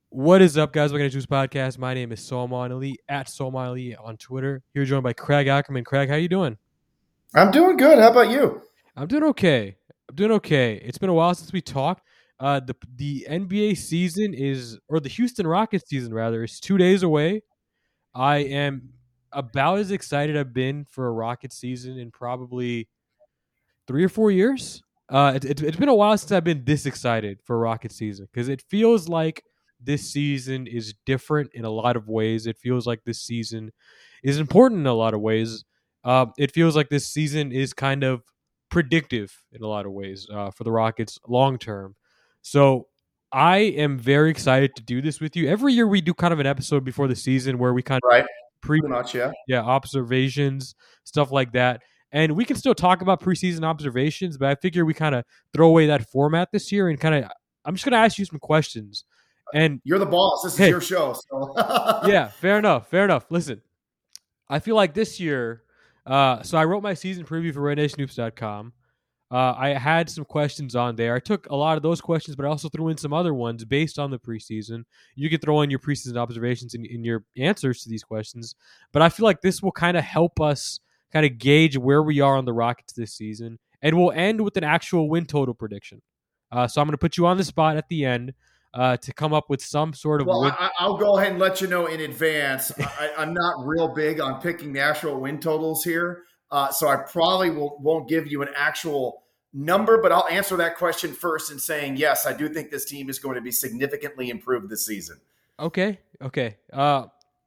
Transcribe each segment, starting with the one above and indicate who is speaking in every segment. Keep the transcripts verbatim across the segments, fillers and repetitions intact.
Speaker 1: What is up, guys? Welcome to Juice Podcast. My name is Solomon Ali at Solomon Ali on Twitter. Here joined by Craig Ackerman. Craig, how you doing?
Speaker 2: I'm doing good. How about you?
Speaker 1: I'm doing okay. I'm doing okay. It's been a while since we talked. Uh, the the N B A season is, or the Houston Rockets season rather, is two days away. I am about as excited I've been for a Rocket season in probably three or four years. Uh, it, it, it's been a while since I've been this excited for a Rocket season because it feels like this season is different in a lot of ways. It feels like this season is important in a lot of ways. Uh, it feels like this season is kind of predictive in a lot of ways uh, for the Rockets long term. So I am very excited to do this with you. Every year we do kind of an episode before the season where we kind of
Speaker 2: Right.
Speaker 1: pre
Speaker 2: Pretty much, yeah.
Speaker 1: yeah observations, stuff like that. And we can still talk about preseason observations, but I figure we kind of throw away that format this year and kind of I'm just going to ask you some questions. And
Speaker 2: You're the boss. This is
Speaker 1: hey,
Speaker 2: your show. So.
Speaker 1: yeah, fair enough. Fair enough. Listen, I feel like this year, uh, so I wrote my season preview for red nation hoops dot com. Uh, I had some questions on there. I took a lot of those questions, but I also threw in some other ones based on the preseason. You can throw in your preseason observations in, in your answers to these questions. But I feel like this will kind of help us kind of gauge where we are on the Rockets this season. And we'll end with an actual win total prediction. Uh, so I'm going to put you on the spot at the end uh, to come up with some sort of
Speaker 2: Well,
Speaker 1: win.
Speaker 2: I, I'll go ahead and let you know in advance. I, I'm not real big on picking the actual win totals here. Uh, so I probably will, won't give you an actual number, but I'll answer that question first in saying, yes, I do think this team is going to be significantly improved this season.
Speaker 1: Okay. Okay. Uh,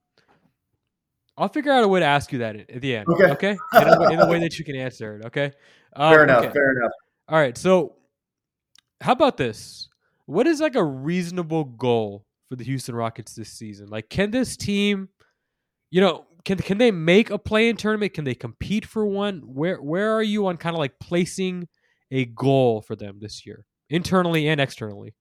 Speaker 1: I'll figure out a way to ask you that at the end.
Speaker 2: Okay.
Speaker 1: Okay. In a, way, in a way that you can answer it. Okay. Um,
Speaker 2: Fair enough.
Speaker 1: okay.
Speaker 2: Fair enough.
Speaker 1: All right. So, how about this? What is like a reasonable goal for the Houston Rockets this season? Like, can this team, you know, can can they make a play-in tournament? Can they compete for one? Where where are you on kind of like placing a goal for them this year, internally and externally?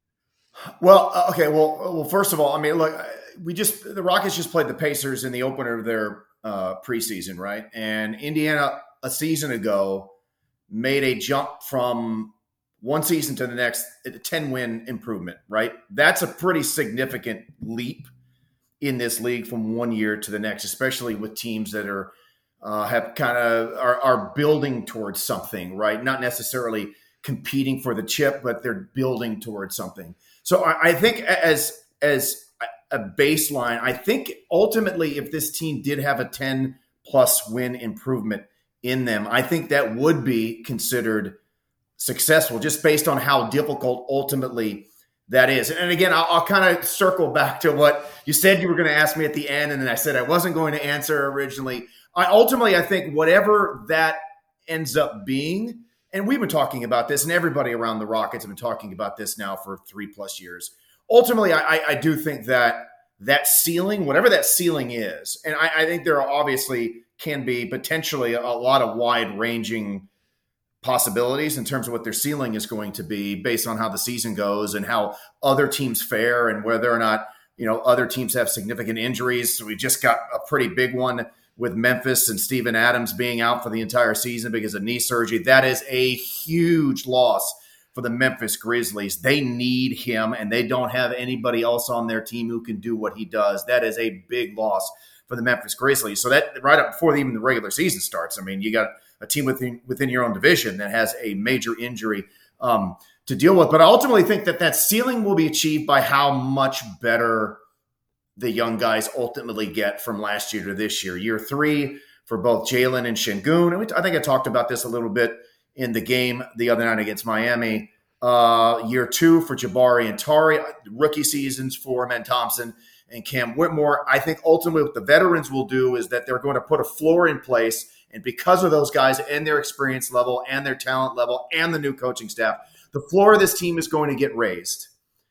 Speaker 2: Well, uh, okay. Well, well. First of all, I mean, look, we just the Rockets just played the Pacers in the opener of their uh, preseason, right? And Indiana a season ago made a jump from one season to the next, a ten-win improvement, right? That's a pretty significant leap in this league from one year to the next, especially with teams that are uh, have kind of are, are building towards something, right? Not necessarily competing for the chip, but they're building towards something. So I, I think as as a baseline, I think ultimately if this team did have a ten plus win improvement in them, I think that would be considered successful just based on how difficult ultimately that is. And again, I'll, I'll kind of circle back to what you said you were going to ask me at the end, and then I said I wasn't going to answer originally. I ultimately, I think whatever that ends up being, and we've been talking about this, and everybody around the Rockets have been talking about this now for three plus years. Ultimately, I, I do think that that ceiling, whatever that ceiling is, and I, I think there are obviously can be potentially a, a lot of wide ranging possibilities in terms of what their ceiling is going to be based on how the season goes and how other teams fare and whether or not, you know, other teams have significant injuries. So we just got a pretty big one with Memphis and Steven Adams being out for the entire season because of knee surgery. That is a huge loss for the Memphis Grizzlies. They need him, and they don't have anybody else on their team who can do what he does. That is a big loss for the Memphis Grizzlies. So that right up before even the regular season starts, I mean, you got a team within within your own division that has a major injury um, to deal with. But I ultimately think that that ceiling will be achieved by how much better the young guys ultimately get from last year to this year. Year three for both Jalen and Şengün. And we, I think I talked about this a little bit in the game the other night against Miami. Uh, year two for Jabari and Tari. Rookie seasons for Amen Thompson and Cam Whitmore. I think ultimately what the veterans will do is that they're going to put a floor in place. And because of those guys and their experience level and their talent level and the new coaching staff, the floor of this team is going to get raised.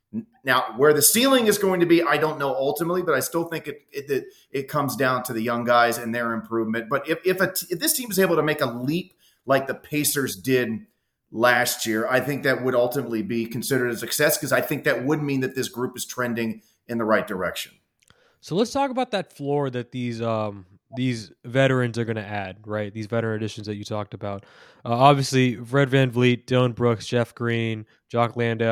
Speaker 2: Now, where the ceiling is going to be, I don't know ultimately, but I still think it it, it comes down to the young guys and their improvement. But if if, a, if this team is able to make a leap like the Pacers did last year, I think that would ultimately be considered a success because I think that would mean that this group is trending in the right direction.
Speaker 1: So let's talk about that floor that these um, these veterans are going to add, right? These veteran additions that you talked about. Uh, obviously, Fred VanVleet, Dillon Brooks, Jeff Green, Jock Landale,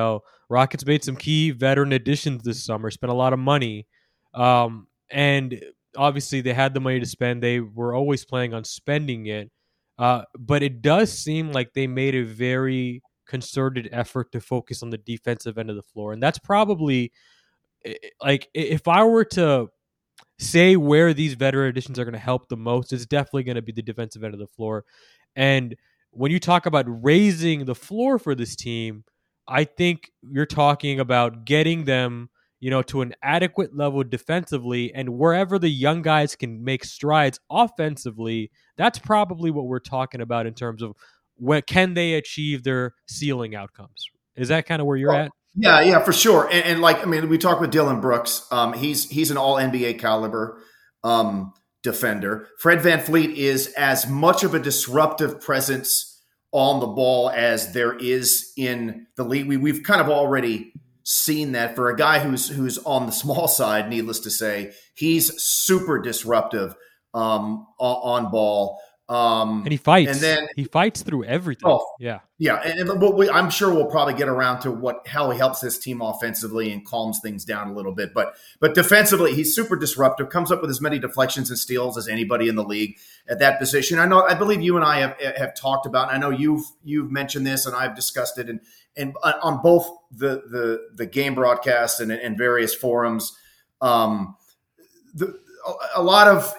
Speaker 1: Rockets made some key veteran additions this summer, spent a lot of money. Um, and obviously they had the money to spend. They were always planning on spending it. Uh, but it does seem like they made a very concerted effort to focus on the defensive end of the floor. And that's probably like, if I were to say where these veteran additions are going to help the most, it's definitely going to be the defensive end of the floor. And when you talk about raising the floor for this team, I think you're talking about getting them, you know, to an adequate level defensively, and wherever the young guys can make strides offensively, that's probably what we're talking about in terms of what can they achieve their ceiling outcomes. Is that kind of where you're
Speaker 2: well,
Speaker 1: at?
Speaker 2: Yeah, yeah, for sure. And, and like, I mean, we talked with Dillon Brooks. Um, he's he's an all N B A caliber um, defender. Fred VanVleet is as much of a disruptive presence on the ball as there is in the league. We, we've kind of already seen that for a guy who's who's on the small side, needless to say. He's super disruptive um, on, on ball. Um,
Speaker 1: and he fights.
Speaker 2: And then
Speaker 1: he fights through everything.
Speaker 2: Oh,
Speaker 1: yeah.
Speaker 2: Yeah. And, and we, I'm sure we'll probably get around to what how he helps this team offensively and calms things down a little bit. But but defensively, he's super disruptive, comes up with as many deflections and steals as anybody in the league at that position. I know I believe you and I have have talked about, and I know you've you've mentioned this and I've discussed it and and on both the the the game broadcasts and, and various forums. Um the, a lot of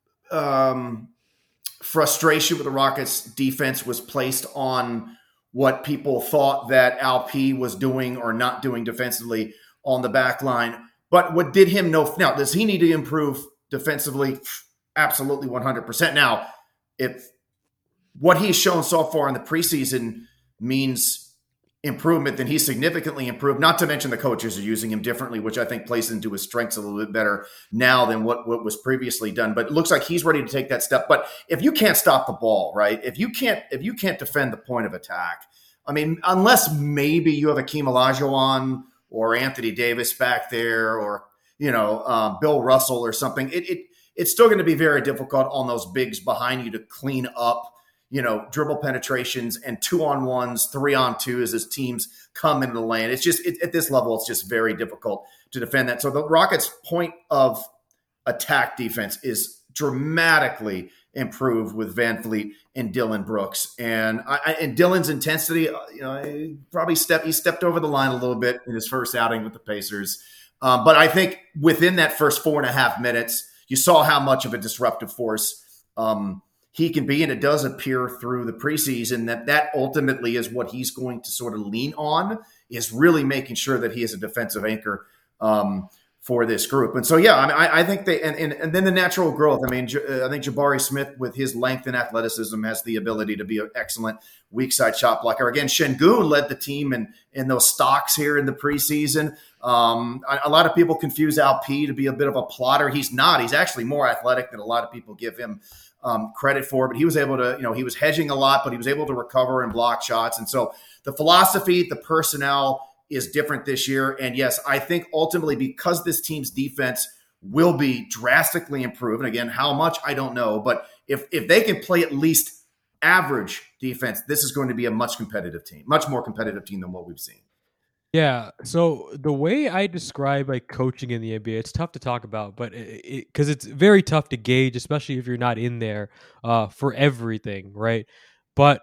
Speaker 2: um frustration with the Rockets defense was placed on what people thought that Al P was doing or not doing defensively on the back line. But what did him no now, does he need to improve defensively? Absolutely one hundred percent. Now, if what he's shown so far in the preseason means improvement, then he's significantly improved, not to mention the coaches are using him differently, which I think plays into his strengths a little bit better now than what, what was previously done. But it looks like he's ready to take that step. But if you can't stop the ball, right, if you can't if you can't defend the point of attack, I mean, unless maybe you have Akeem Olajuwon or Anthony Davis back there or, you know, uh, Bill Russell or something, it, it it's still going to be very difficult on those bigs behind you to clean up, you know, dribble penetrations and two on ones, three on twos as teams come into the lane. It's just it, at this level, it's just very difficult to defend that. So the Rockets' point of attack defense is dramatically improved with VanVleet and Dillon Brooks. And I, and Dillon's intensity, you know, he probably stepped he stepped over the line a little bit in his first outing with the Pacers. Um, but I think within that first four and a half minutes, you saw how much of a disruptive force um, he can be, and it does appear through the preseason that that ultimately is what he's going to sort of lean on, is really making sure that he is a defensive anchor um, for this group. And so, yeah, I, mean, I, I think they and, and and then the natural growth. I mean, I think Jabari Smith, with his length and athleticism, has the ability to be an excellent weak side shot blocker. Again, Şengün led the team in in those stocks here in the preseason. Um, a, a lot of people confuse Al P to be a bit of a plotter. He's not. He's actually more athletic than a lot of people give him Um, credit for, but he was able to, you know, he was hedging a lot, but he was able to recover and block shots. And so the philosophy, the personnel is different this year. And yes, I think ultimately because this team's defense will be drastically improved. And again, how much, I don't know, but if, if they can play at least average defense, this is going to be a much competitive team, much more competitive team than what we've seen.
Speaker 1: Yeah, so the way I describe like coaching in the N B A, it's tough to talk about, but it because it, it's very tough to gauge, especially if you're not in there uh, for everything, right? But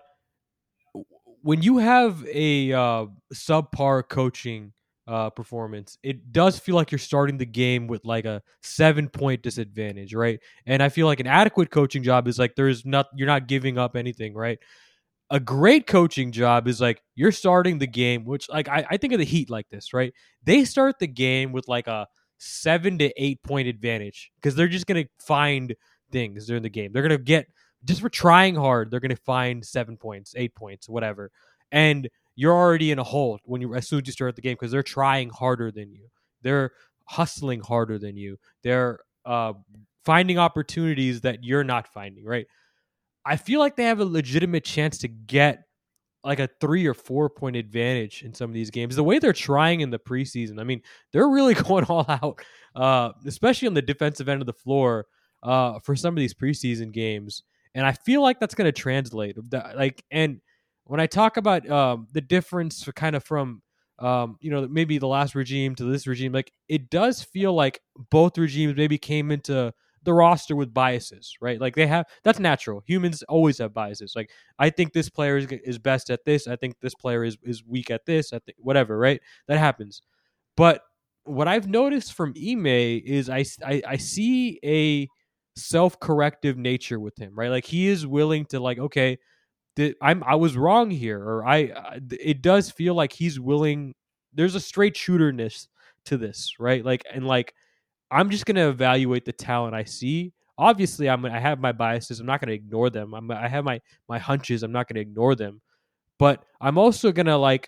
Speaker 1: when you have a uh, subpar coaching uh, performance, it does feel like you're starting the game with like a seven point disadvantage, right? And I feel like an adequate coaching job is like there's not you're not giving up anything, right? A great coaching job is like you're starting the game, which like I, I think of the Heat like this, right? They start the game with like a seven to eight point advantage because they're just gonna find things during the game. They're gonna get just for trying hard. They're gonna find seven points, eight points, whatever, and you're already in a hole when you as soon as you start the game because they're trying harder than you. They're hustling harder than you. They're uh, finding opportunities that you're not finding, right? I feel like they have a legitimate chance to get like a three or four point advantage in some of these games. The way they're trying in the preseason, I mean, they're really going all out, uh, especially on the defensive end of the floor uh, for some of these preseason games. And I feel like that's going to translate. Like, and when I talk about um, the difference, for kind of from um, you know, maybe the last regime to this regime, like it does feel like both regimes maybe came into the roster with biases, right? Like they have, that's natural. Humans always have biases. Like I think this player is, is best at this. I think this player is, is weak at this, at the, whatever, right? That happens. But what I've noticed from Ime is I, I, I see a self-corrective nature with him, right? Like he is willing to like, okay, th- I'm I was wrong here, or I, I it does feel like he's willing. There's a straight shooterness to this, right? Like and like I'm just gonna evaluate the talent I see. Obviously, I'm I have my biases. I'm not gonna ignore them. I'm I have my my hunches. I'm not gonna ignore them, but I'm also gonna like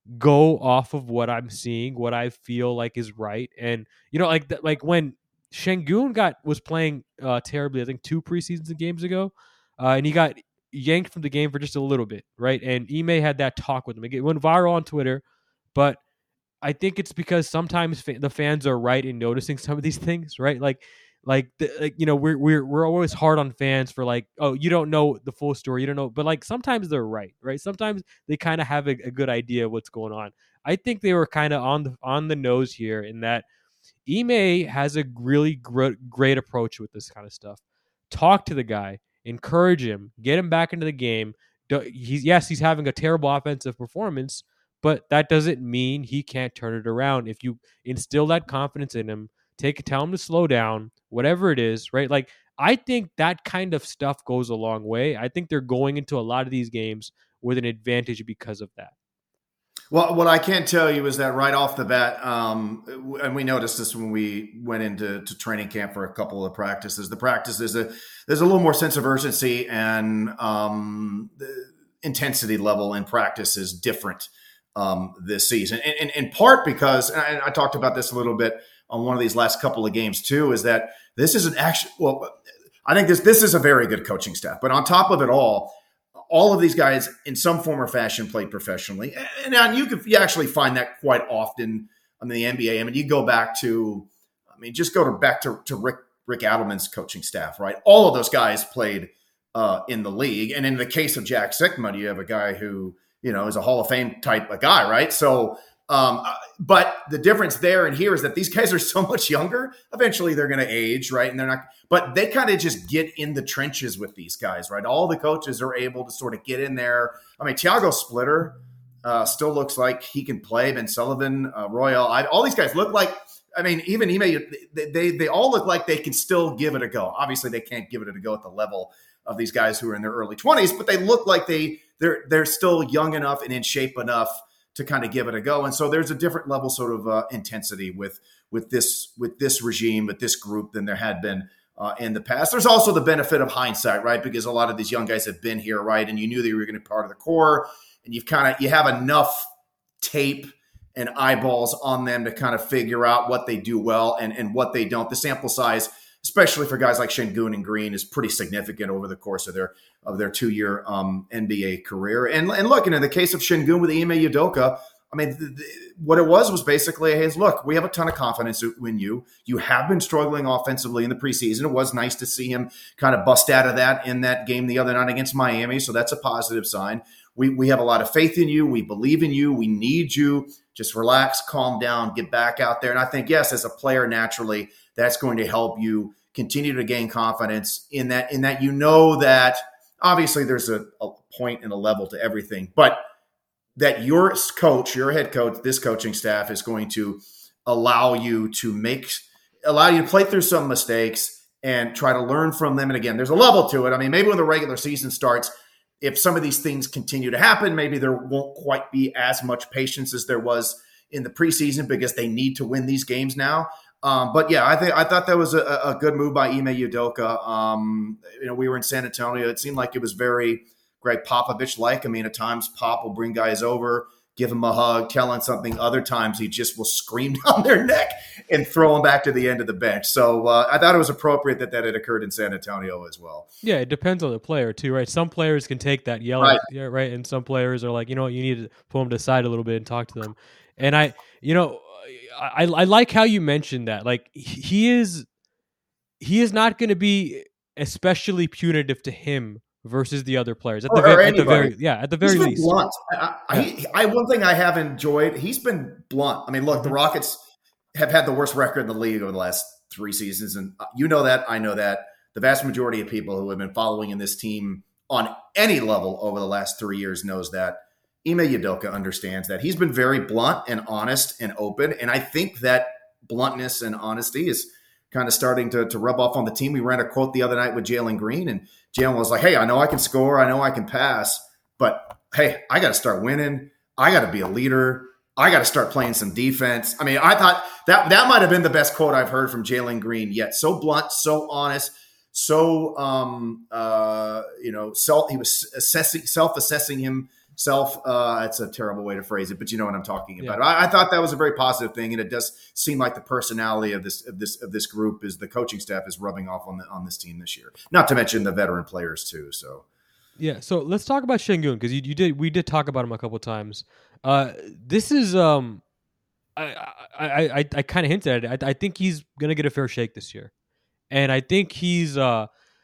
Speaker 1: go off of what I'm seeing, what I feel like is right, and you know, like th- like when Şengün got was playing uh, terribly, I think two preseason games ago, uh, and he got yanked from the game for just a little bit, right? And Ime had that talk with him. It went viral on Twitter, but I think it's because sometimes fa- the fans are right in noticing some of these things, right? Like, like, the, like you know, we're we're we're always hard on fans for like, oh, you don't know the full story, you don't know, but like sometimes they're right, right? Sometimes they kind of have a, a good idea of what's going on. I think they were kind of on the on the nose here in that Ime has a really gr- great approach with this kind of stuff. Talk to the guy, encourage him, get him back into the game. He's yes, he's having a terrible offensive performance, but that doesn't mean he can't turn it around. If you instill that confidence in him, take tell him to slow down, whatever it is, right? Like I think that kind of stuff goes a long way. I think they're going into a lot of these games with an advantage because of that.
Speaker 2: Well, what I can tell you is that right off the bat, um, and we noticed this when we went into to training camp for a couple of practices. The practice is a there's a little more sense of urgency, and um, the intensity level in practice is different um, this season. And, and in part because, and I, I talked about this a little bit on one of these last couple of games too, is that this is an actual. Well, I think this this is a very good coaching staff, but on top of it all, all of these guys in some form or fashion played professionally. And, and you could you actually find that quite often in the N B A. I mean, you go back to, I mean, just go to back to, to Rick Rick Adelman's coaching staff, right? All of those guys played uh, in the league. And in the case of Jack Sikma, you have a guy who, you know, is a Hall of Fame type of guy, right? So, um, but the difference there and here is that these guys are so much younger. Eventually they're going to age, right? And they're not, but they kind of just get in the trenches with these guys, right? All the coaches are able to sort of get in there. I mean, Thiago Splitter uh, still looks like he can play. Ben Sullivan, uh, Royal, I, all these guys look like, I mean, even Ime, they, they, they all look like they can still give it a go. Obviously they can't give it a go at the level of these guys who are in their early twenties, but they look like they, they're, they're still young enough and in shape enough to kind of give it a go. And so there's a different level sort of uh, intensity with, with this, with this regime, with this group than there had been uh, in the past. There's also the benefit of hindsight, right? Because a lot of these young guys have been here, right? And you knew they were going to be part of the core, and you've kind of, you have enough tape and eyeballs on them to kind of figure out what they do well and, and what they don't. The sample size, especially for guys like Şengün and Green, is pretty significant over the course of their of their two-year um, N B A career. And, and look, and in the case of Şengün with Ime Udoka, I mean, the, the, what it was was basically, hey, look, we have a ton of confidence in you. You have been struggling offensively in the preseason. It was nice to see him kind of bust out of that in that game the other night against Miami, so that's a positive sign. We, we have a lot of faith in you. We believe in you. We need you. Just relax, calm down, get back out there. And I think, yes, as a player, naturally, that's going to help you continue to gain confidence in that, in that you know that obviously there's a, a point and a level to everything, but that your coach, your head coach, this coaching staff is going to allow you to make, allow you to play through some mistakes and try to learn from them. And again, there's a level to it. I mean, maybe when the regular season starts, if some of these things continue to happen, maybe there won't quite be as much patience as there was in the preseason because they need to win these games now. Um, but yeah, I think I thought that was a, a good move by Ime Udoka. Um, you know, we were in San Antonio. It seemed like it was very Greg Popovich-like. I mean, at times Pop will bring guys over, give them a hug, tell them something. Other times he just will scream down their neck and throw them back to the end of the bench. So uh, I thought it was appropriate that that had occurred in San Antonio as well.
Speaker 1: Yeah, it depends on the player too, right? Some players can take that yelling, right? Yeah, right. And some players are like, you know what, you need to pull them to the side a little bit and talk to them. And I, you know, I, I like how you mentioned that. Like he is, he is not going to be especially punitive to him versus the other players at the
Speaker 2: or, or
Speaker 1: very at the
Speaker 2: anybody.
Speaker 1: very yeah at the
Speaker 2: He's
Speaker 1: very
Speaker 2: been
Speaker 1: least.
Speaker 2: blunt. I, I, he, I one thing I have enjoyed. He's been blunt. I mean, look,
Speaker 1: Mhm.
Speaker 2: the Rockets have had the worst record in the league over the last three seasons, and you know that. I know that. The vast majority of people who have been following in this team on any level over the last three years knows that. Ime Udoka understands that. He's been very blunt and honest and open, and I think that bluntness and honesty is kind of starting to, to rub off on the team. We ran a quote the other night with Jalen Green, and Jalen was like, hey, I know I can score. I know I can pass, but hey, I got to start winning. I got to be a leader. I got to start playing some defense. I mean, I thought that that might have been the best quote I've heard from Jalen Green yet. So blunt, so honest, so, um, uh, you know, self, he was assessing, self-assessing himself. Uh, it's a terrible way to phrase it, but you know what I'm talking about.
Speaker 1: Yeah.
Speaker 2: I, I thought that was a very positive thing. And it does seem like the personality of this, of this, of this group is the coaching staff is rubbing off on the, on this team this year, not to mention the veteran players too. So,
Speaker 1: Yeah, so let's talk about Şengün because you, you did we did talk about him a couple of times. Uh, this is um, I I I, I kind of hinted at it. I, I think he's gonna get a fair shake this year, and I think he's uh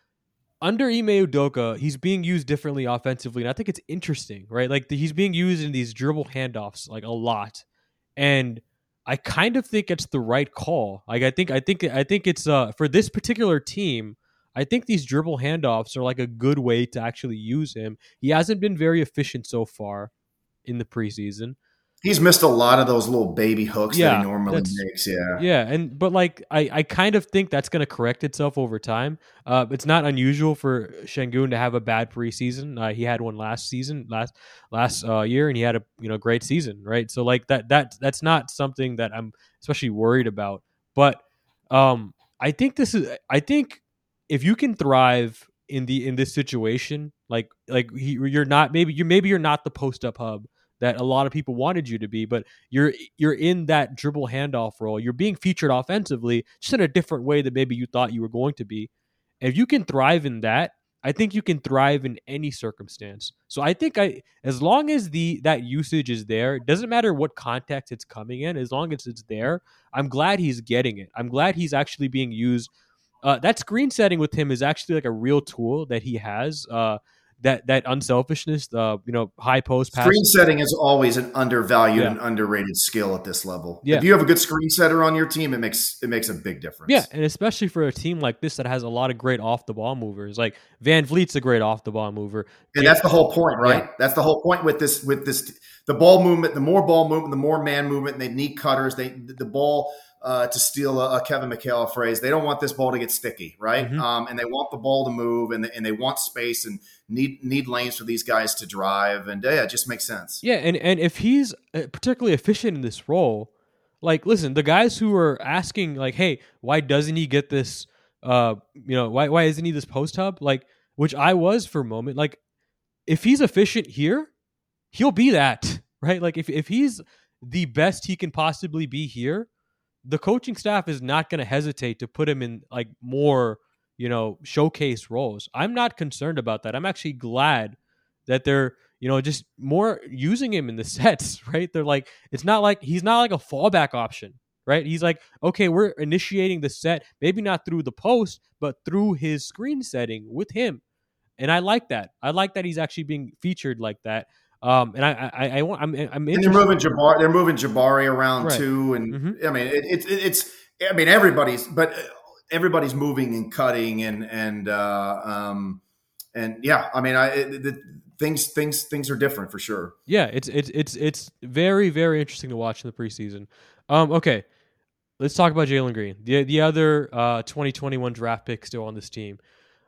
Speaker 1: under Ime Udoka, he's being used differently offensively, and I think it's interesting, right? Like the, he's being used in these dribble handoffs like a lot, and I kind of think it's the right call. Like I think I think I think it's uh for this particular team. I think these dribble handoffs are like a good way to actually use him. He hasn't been very efficient so far in the preseason.
Speaker 2: he's missed a lot of those little baby hooks
Speaker 1: Yeah,
Speaker 2: that he normally
Speaker 1: that's-
Speaker 2: makes. Yeah.
Speaker 1: Yeah, and but like I, I kind of think that's going to correct itself over time. Uh, it's not unusual for Şengün to have a bad preseason. Uh, he had one last season, last last uh, year, and he had a you know great season, right? So like that that that's not something that I'm especially worried about. But um, I think this is I think if you can thrive in the in this situation, like like he, you're not maybe you maybe you're not the post up hub that a lot of people wanted you to be, but you're you're in that dribble handoff role. You're being featured offensively, just in a different way that maybe you thought you were going to be. If you can thrive in that, I think you can thrive in any circumstance. So I think I, as long as the that usage is there, it doesn't matter what context it's coming in. As long as it's there, I'm glad he's getting it. I'm glad he's actually being used. Uh, that screen setting with him is actually like a real tool that he has. Uh, that that unselfishness, the you know high post pass.
Speaker 2: Screen setting is always an undervalued
Speaker 1: Yeah.
Speaker 2: and underrated skill at this level.
Speaker 1: Yeah.
Speaker 2: If you have a good screen setter on your team, it makes it makes a big difference.
Speaker 1: Yeah, and especially for a team like this that has a lot of great off the ball movers. Like Van Vliet's a great off the ball mover.
Speaker 2: And that's the whole point, right?
Speaker 1: Yeah.
Speaker 2: That's the whole point with this with this the ball movement, the more ball movement, the more man movement, they need cutters. They the ball uh, to steal a, a Kevin McHale phrase, they don't want this ball to get sticky, right?
Speaker 1: Mhm.
Speaker 2: Um, and they want the ball to move, and they, and they want space and need need lanes for these guys to drive, and yeah, it just makes sense.
Speaker 1: Yeah, and, and if he's uh, particularly efficient in this role, like, listen, the guys who are asking, like, hey, why doesn't he get this, uh, you know, why why isn't he this post hub? Like, which I was for a moment. Like, if he's efficient here, he'll be that, right? Like, if, if he's the best he can possibly be here, the coaching staff is not going to hesitate to put him in, like, more, you know, showcase roles. I'm not concerned about that. I'm actually glad that they're, you know, just more using him in the sets, right? They're like, it's not like he's not like a fallback option, right? He's like, okay, we're initiating the set, maybe not through the post, but through his screen setting with him. And I like that. I like that he's actually being featured like that. Um, and I, I, I, want, I'm, I'm
Speaker 2: And they're moving Jabari, they're moving Jabari around
Speaker 1: Right.
Speaker 2: too, and
Speaker 1: Mhm.
Speaker 2: I mean, it, it, it's, I mean, everybody's, but everybody's moving and cutting, and and uh, um, and yeah, I mean, I it, the, things things things are different for sure.
Speaker 1: Yeah, it's it's it's it's very very interesting to watch in the preseason. Um, okay, let's talk about Jalen Green, the the other uh, twenty twenty-one draft pick still on this team.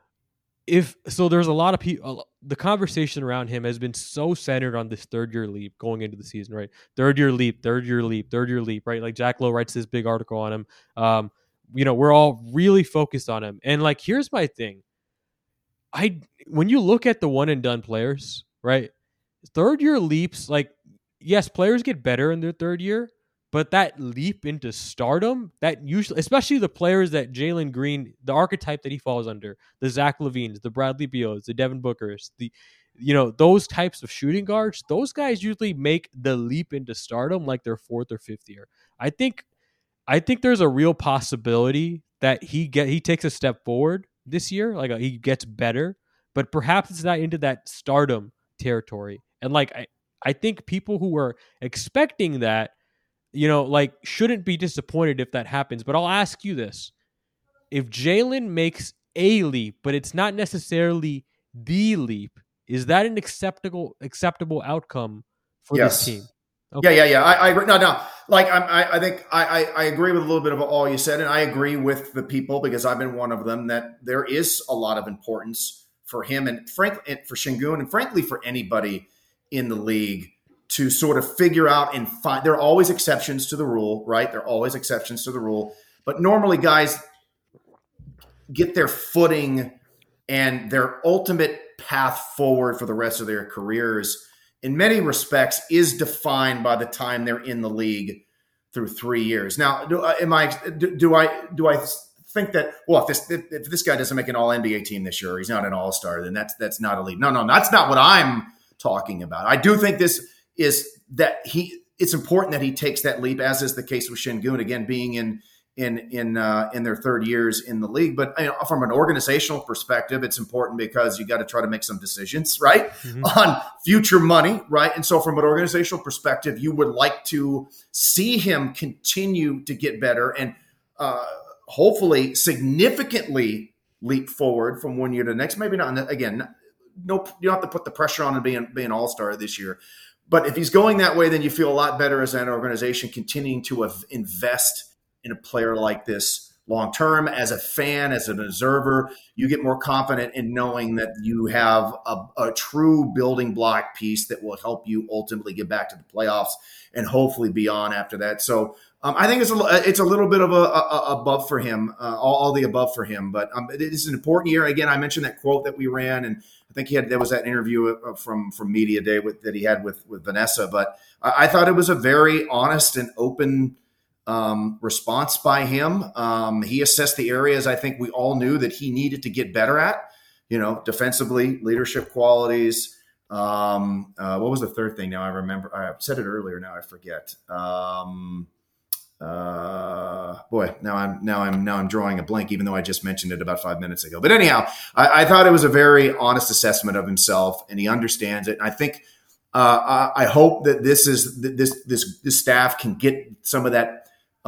Speaker 1: If so, there's a lot of people. The conversation around him has been so centered on this third year leap going into the season, right? Third year leap, third year leap, third year leap, right? Like Jack Lowe writes this big article on him. Um, you know, we're all really focused on him, and like, here's my thing. I when you look at the one and done players, right? Third year leaps, like, yes, players get better in their third year, but that leap into stardom, that usually, especially the players that Jalen Green, the archetype that he falls under, the Zach LaVines, the Bradley Beals, the Devin Bookers, the, you know, those types of shooting guards, those guys usually make the leap into stardom like their fourth or fifth year. I think, I think there's a real possibility that he get he takes a step forward this year, like uh, he gets better. but perhaps it's not into that stardom territory. And like I, I think people who are expecting that, you know, like shouldn't be disappointed if that happens. But I'll ask you this: if Jalen makes a leap, but it's not necessarily the leap, is that an acceptable acceptable outcome for
Speaker 2: Yes.
Speaker 1: this team?
Speaker 2: Okay. Yeah, yeah, yeah. I, I agree. No, no. Like I'm, I, I think I, I, I agree with a little bit of all you said, and I agree with the people because I've been one of them that there is a lot of importance for him and frankly for Sengun and frankly for anybody in the league to sort of figure out and find. There are always exceptions to the rule, right? There are always exceptions to the rule, but normally guys get their footing and their ultimate path forward for the rest of their careers in many respects is defined by the time they're in the league through three years. Now, do, uh, am I, do, do I, do I think that, well, if this, if, if this guy doesn't make an all N B A team this year, or he's not an all-star, then that's, that's not a league. No, no, that's not what I'm talking about. I do think this is that he, it's important that he takes that leap, as is the case with Sengun, again, being in, in in uh, in their third years in the league. But you know, from an organizational perspective, it's important because you got to try to make some decisions, right, mm-hmm. on future money, right? And so from an organizational perspective, you would like to see him continue to get better and uh, hopefully significantly leap forward from one year to the next. Maybe not, again, no, you don't have to put the pressure on him being, being an all-star this year. But if he's going that way, then you feel a lot better as an organization continuing to invest in a player like this long term. As a fan, as an observer, you get more confident in knowing that you have a, a true building block piece that will help you ultimately get back to the playoffs and hopefully beyond after that. So um, I think it's a it's a little bit of a, a above for him, uh, all, all the above for him. But um, it is an important year. Again, I mentioned that quote that we ran, and I think he had there was that interview from from Media Day with, that he had with with Vanessa. But I, I thought it was a very honest and open Um, response by him. Um, he assessed the areas I think we all knew that he needed to get better at, you know, defensively, leadership qualities. Um, uh, what was the third thing? Now I remember, I said it earlier. Now I forget. Um, uh, boy, now I'm, now I'm, now I'm drawing a blank, even though I just mentioned it about five minutes ago. But anyhow, I, I thought it was a very honest assessment of himself, and he understands it. And I think, uh, I, I hope that this is, this, this, this staff can get some of that,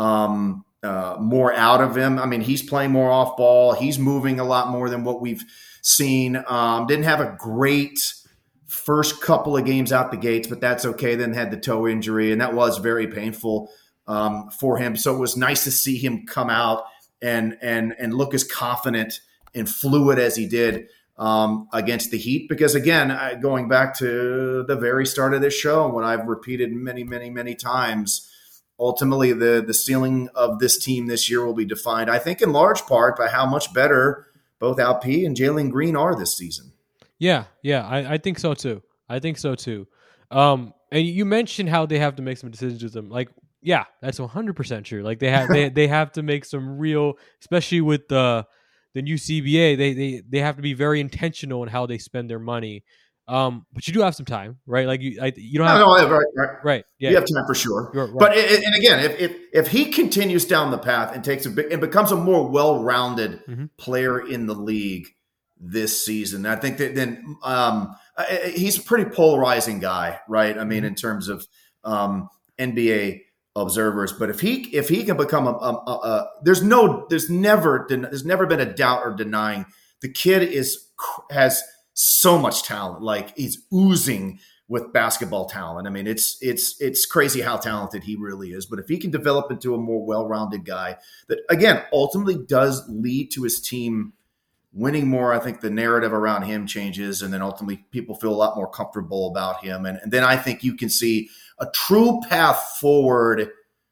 Speaker 2: um, uh, more out of him. I mean, he's playing more off ball. He's moving a lot more than what we've seen. Um, didn't have a great first couple of games out the gates, but that's okay. Then had the toe injury, and that was very painful um, for him. So it was nice to see him come out and and and look as confident and fluid as he did um, against the Heat. Because again, I, going back to the very start of this show, what I've repeated many, many, many times, ultimately, the the ceiling of this team this year will be defined, I think, in large part by how much better both Al P and Jalen Green are this season.
Speaker 1: Yeah, yeah, I, I think so too. I think so too. Um, and you mentioned how they have to make some decisions with them. Like, yeah, that's one hundred percent true. Like they have they they have to make some real, especially with the the new C B A. They they they have to be very intentional in how they spend their money. Um, but you do have some time, right? Like you, I, you don't have
Speaker 2: no, no, right, right,
Speaker 1: right. Yeah,
Speaker 2: you have time for sure.
Speaker 1: Right.
Speaker 2: But and again, if, if if he continues down the path and takes a big and becomes a more well-rounded mm-hmm. player in the league this season, I think that then um, he's a pretty polarizing guy, right? I mean, mm-hmm. in terms of um, N B A observers. But if he if he can become a, a, a, a there's no there's never there's never been a doubt or denying the kid is has. so much talent, like he's oozing with basketball talent. I mean, it's it's it's crazy how talented he really is. But if he can develop into a more well-rounded guy that, again, ultimately does lead to his team winning more, I think the narrative around him changes, and then ultimately people feel a lot more comfortable about him. And, and then I think you can see a true path forward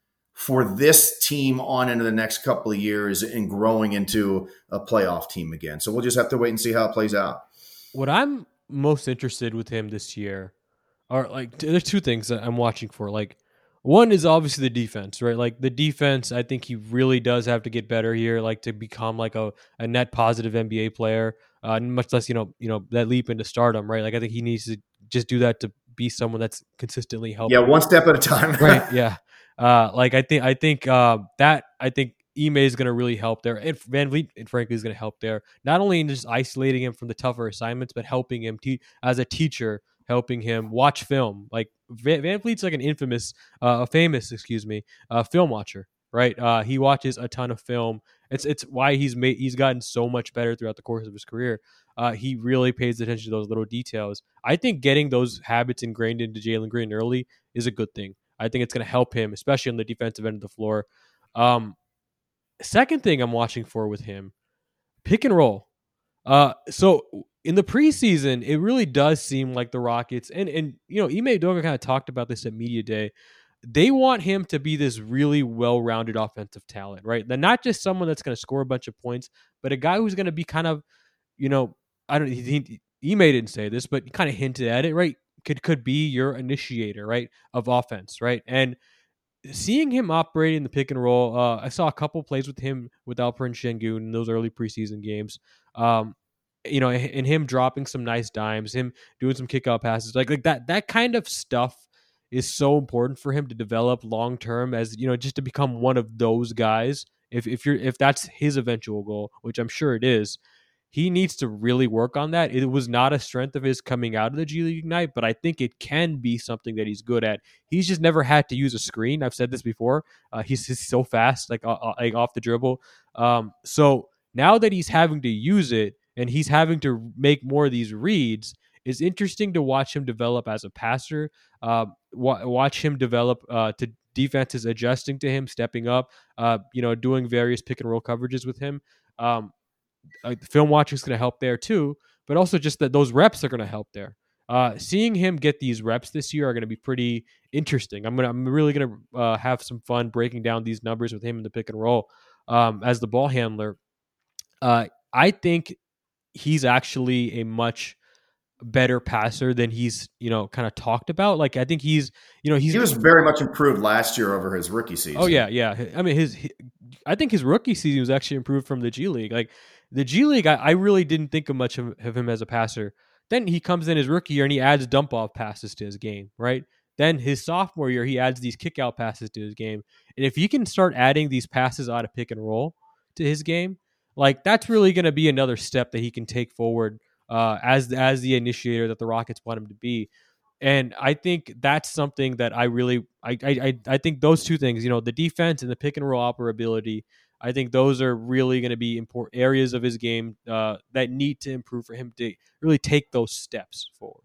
Speaker 2: for this team on into the next couple of years and growing into a playoff team again. So we'll just have to wait and see how it plays out.
Speaker 1: What I'm most interested with him this year are like there's two things that I'm watching for. Like one is obviously the defense, right? Like the defense, I think he really does have to get better here, like to become like a, a net positive N B A player, uh, much less, you know, you know, that leap into stardom, right? Like I think he needs to just do that to be someone that's consistently helping.
Speaker 2: Yeah, one step at a time.
Speaker 1: Right. Yeah. Uh, like I think I think uh, that I think Ime is going to really help there. And Van Vliet, and frankly, is going to help there. Not only in just isolating him from the tougher assignments, but helping him te- as a teacher, helping him watch film. Like Van, Van Vliet's like an infamous, uh, a famous, excuse me, uh, film watcher, right? Uh, he watches a ton of film. It's it's why he's made he's gotten so much better throughout the course of his career. Uh, he really pays attention to those little details. I think getting those habits ingrained into Jalen Green early is a good thing. I think it's going to help him, especially on the defensive end of the floor. Um, second thing I'm watching for with him, pick and roll. Uh, so in the preseason, it really does seem like the Rockets, and and you know, Ime Udoka kind of talked about this at Media Day. They want him to be this really well-rounded offensive talent, right? They're not just someone that's going to score a bunch of points, but a guy who's going to be kind of, you know, I don't. He, he Ime didn't say this, but kind of hinted at it, right? Could could be your initiator, right, of offense, right? And seeing him operate in the pick and roll, uh, I saw a couple plays with him with Alperen Şengün in those early preseason games. Um, you know, and him dropping some nice dimes, him doing some kick out passes, like like that. That kind of stuff is so important for him to develop long term, as you know, just to become one of those guys. If if you're if that's his eventual goal, which I'm sure it is, he needs to really work on that. It was not a strength of his coming out of the G League Ignite, but I think it can be something that he's good at. He's just never had to use a screen. I've said this before. Uh, he's, he's so fast, like, uh, like off the dribble. Um, so now that he's having to use it and he's having to make more of these reads, it's interesting to watch him develop as a passer. Uh, wa- watch him develop uh, to defenses adjusting to him, stepping up, uh, you know, doing various pick and roll coverages with him. Um, uh, film watching is going to help there too, but also just that those reps are going to help there. Uh, seeing him get these reps this year are going to be pretty interesting. I'm gonna, I'm really going to uh, have some fun breaking down these numbers with him in the pick and roll um, as the ball handler. Uh, I think he's actually a much better passer than he's, you know, kind of talked about. Like, I think he's, you know, he's
Speaker 2: he was very much improved last year over his rookie season.
Speaker 1: Oh yeah, yeah. I mean, his, his I think his rookie season was actually improved from the G League. Like the G League, I, I really didn't think of much of, of him as a passer. Then he comes in his rookie year and he adds dump off passes to his game, right? Then his sophomore year, he adds these kick out passes to his game. And if he can start adding these passes out of pick and roll to his game, like that's really going to be another step that he can take forward uh, as as the initiator that the Rockets want him to be. And I think that's something that I really, I, I, I think those two things, you know, the defense and the pick and roll operability, I think those are really going to be important areas of his game uh, that need to improve for him to really take those steps forward.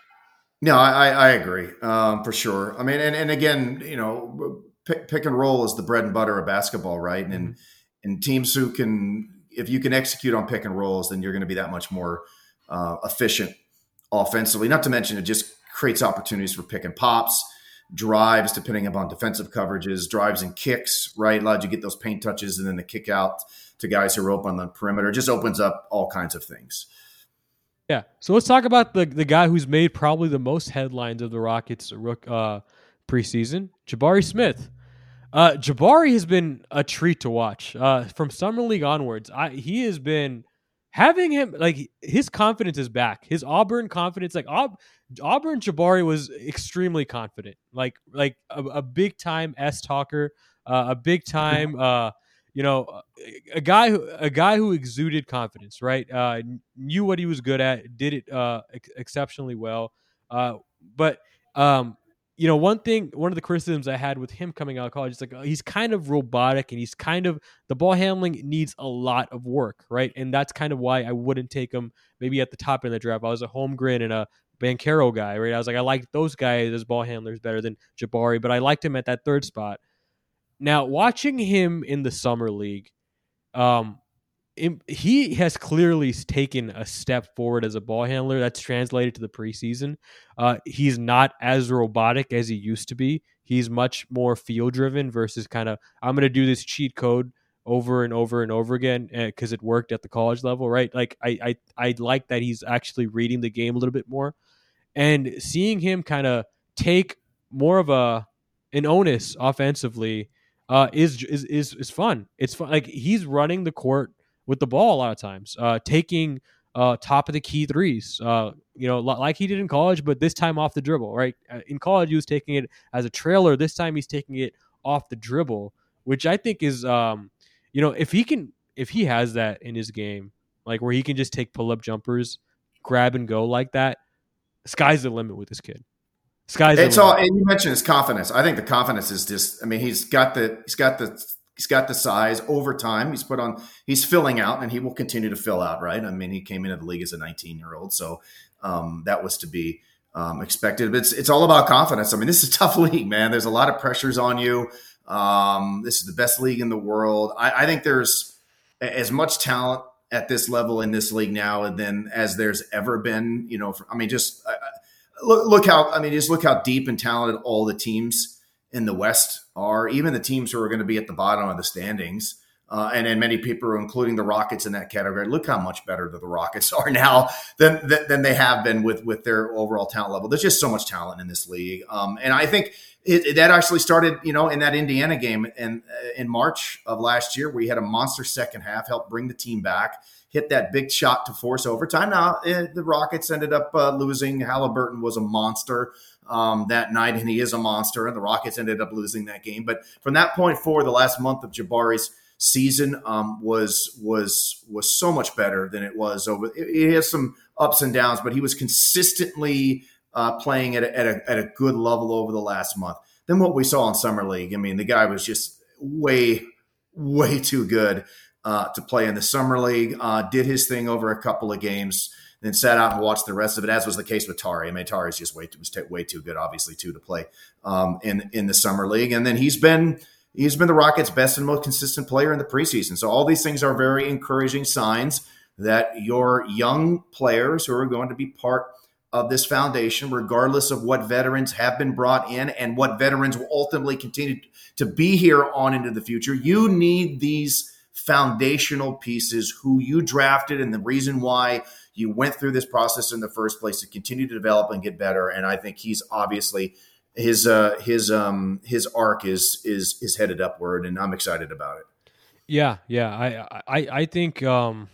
Speaker 2: No, I, I agree um, for sure. I mean, and, and again, you know, pick, pick and roll is the bread and butter of basketball, right? And and teams who can, if you can execute on pick and rolls, then you're going to be that much more uh, efficient offensively. Not to mention, it just creates opportunities for pick and pops, drives, depending upon defensive coverages, drives and kicks, right? Allowed you to get those paint touches and then the kick out to guys who are open on the perimeter. It just opens up all kinds of things.
Speaker 1: Yeah. So let's talk about the the guy who's made probably the most headlines of the Rockets uh, preseason, Jabari Smith. Uh, Jabari has been a treat to watch uh, from Summer League onwards. I, he has been having him, like, his confidence is back. His Auburn confidence, like Aub, Auburn Jabari was extremely confident, like like a, a big time S talker, uh, a big time, uh, you know, a guy who a guy who exuded confidence, right? Uh, knew what he was good at, did it uh, ex- exceptionally well. Uh, but um, you know, one thing, one of the criticisms I had with him coming out of college is like, he's kind of robotic and he's kind of, the ball handling needs a lot of work, right? And that's kind of why I wouldn't take him maybe at the top end of the draft. I was a Holmgren and a Banchero guy, right? I was like, I liked those guys as ball handlers better than Jabari, but I liked him at that third spot. Now, watching him in the summer league, um, he has clearly taken a step forward as a ball handler. That's translated to the preseason. Uh, he's not as robotic as he used to be. He's much more field driven versus kind of, I'm going to do this cheat code over and over and over again because uh, it worked at the college level, right? Like I, I, I like that he's actually reading the game a little bit more, and seeing him kind of take more of a an onus offensively uh, is, is is is fun. It's fun. Like he's running the court with the ball a lot of times, uh, taking uh, top of the key threes, uh, you know, like he did in college, but this time off the dribble, right? In college, he was taking it as a trailer. This time he's taking it off the dribble, which I think is, um, you know, if he can, if he has that in his game, like where he can just take pull up jumpers, grab and go like that, sky's the limit with this kid. Sky's
Speaker 2: It's
Speaker 1: the limit.
Speaker 2: all, and you mentioned his confidence. I think the confidence is just. I mean, he's got the he's got the he's got the size over time. He's put on. He's filling out, and he will continue to fill out. Right. I mean, he came into the league as a nineteen year old, so um, that was to be um, expected. But it's it's all about confidence. I mean, this is a tough league, man. There's a lot of pressures on you. Um, this is the best league in the world. I, I think there's as much talent at this level in this league now than as there's ever been. You know, for, I mean, just. I, Look, look how I mean, just look how deep and talented all the teams in the West are. Even the teams who are going to be at the bottom of the standings, uh, and and many people are including the Rockets in that category. Look how much better the Rockets are now than than they have been with with their overall talent level. There's just so much talent in this league, um, and I think it, it, that actually started, you know, in that Indiana game in in March of last year, where you had a monster second half, helped bring the team back. Hit that big shot to force overtime. Now, eh, the Rockets ended up uh, losing. Halliburton was a monster um, that night, and he is a monster, and the Rockets ended up losing that game. But from that point forward, the last month of Jabari's season um, was was was so much better than it was over. He has some ups and downs, but he was consistently uh, playing at a, at, a, at a good level over the last month. Then what we saw in Summer League, I mean, the guy was just way, way too good. Uh, to play in the Summer League, uh, did his thing over a couple of games, then sat out and watched the rest of it, as was the case with Tari. I mean, Tari's just way too, was t- way too good, obviously, too, to play um, in in the Summer League. And then he's been he's been the Rockets' best and most consistent player in the preseason. So all these things are very encouraging signs that your young players who are going to be part of this foundation, regardless of what veterans have been brought in and what veterans will ultimately continue to be here on into the future, you need these foundational pieces who you drafted and the reason why you went through this process in the first place to continue to develop and get better. And I think he's obviously his uh, his um, his arc is is is headed upward, and I'm excited about it.
Speaker 1: Yeah, yeah. I I I think. Um,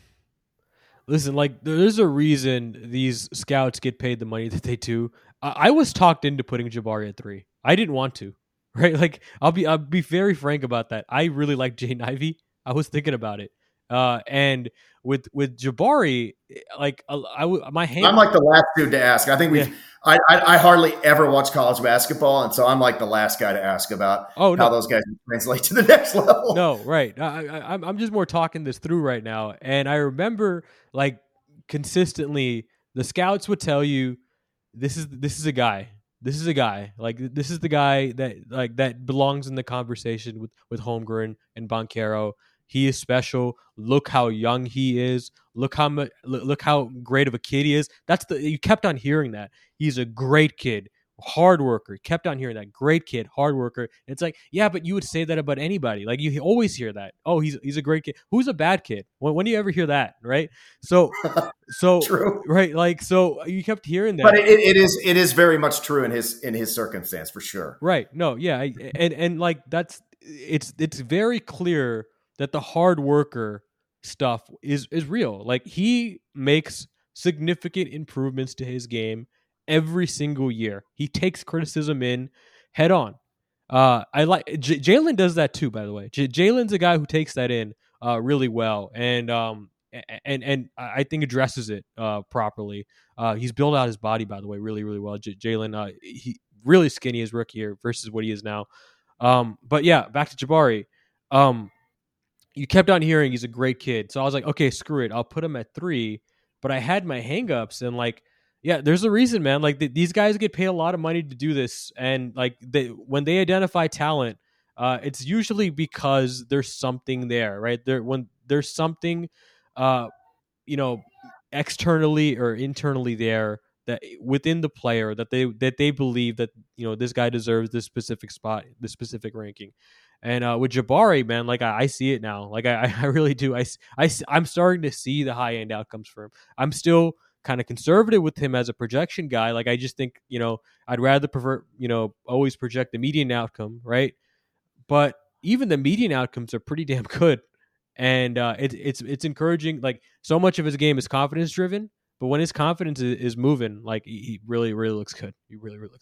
Speaker 1: listen, like there's a reason these scouts get paid the money that they do. I, I was talked into putting Jabari at three. I didn't want to, right? Like I'll be I'll be very frank about that. I really like Jaden Ivey. I was thinking about it, uh, and with with Jabari, like I, I my hand.
Speaker 2: I'm like the last dude to ask. I think we. Yeah. I, I I hardly ever watch college basketball, and so I'm like the last guy to ask about
Speaker 1: oh, no.
Speaker 2: how those guys translate to the next level.
Speaker 1: No, right. I, I, I'm just more talking this through right now, and I remember like consistently the scouts would tell you this is this is a guy. This is a guy like this is the guy that like that belongs in the conversation with with Holmgren and Banchero. He is special. Look how young he is. Look how much, look how great of a kid he is. That's the you kept on hearing that. He's a great kid, hard worker. You kept on hearing that. Great kid, hard worker. And it's like, yeah, but you would say that about anybody. Like you always hear that. Oh, he's he's a great kid. Who's a bad kid? When, when do you ever hear that? Right? So so
Speaker 2: true.
Speaker 1: Right, like so you kept hearing that.
Speaker 2: But it, it is it is very much true in his in his circumstance for sure.
Speaker 1: Right. No, yeah. And and like that's it's it's very clear that the hard worker stuff is is real. Like he makes significant improvements to his game every single year. He takes criticism in head on. Uh, I like J- Jalen does that too, by the way. J- Jalen's a guy who takes that in uh, really well, and um, and and I think addresses it uh, properly. Uh, he's built out his body, by the way, really really well. J- Jalen, uh, he really skinny his rookie year versus what he is now. Um, but yeah, back to Jabari. Um, You kept on hearing he's a great kid. So I was like, okay, screw it. I'll put him at three. But I had my hangups and like, yeah, there's a reason, man. Like th- these guys get paid a lot of money to do this. And like they, when they identify talent, uh, it's usually because there's something there, right? There when there's something, uh, you know, externally or internally there that within the player that they that they believe that, you know, this guy deserves this specific spot, this specific ranking. And uh, with Jabari, man, like I, I see it now. Like I, I really do. I, I, I'm starting to see the high end outcomes for him. I'm still kind of conservative with him as a projection guy. Like I just think, you know, I'd rather prefer, you know, always project the median outcome, right? But even the median outcomes are pretty damn good. And uh, it, it's it's encouraging. Like so much of his game is confidence driven, but when his confidence is, is moving, like he, he really really looks good. He really really looks good.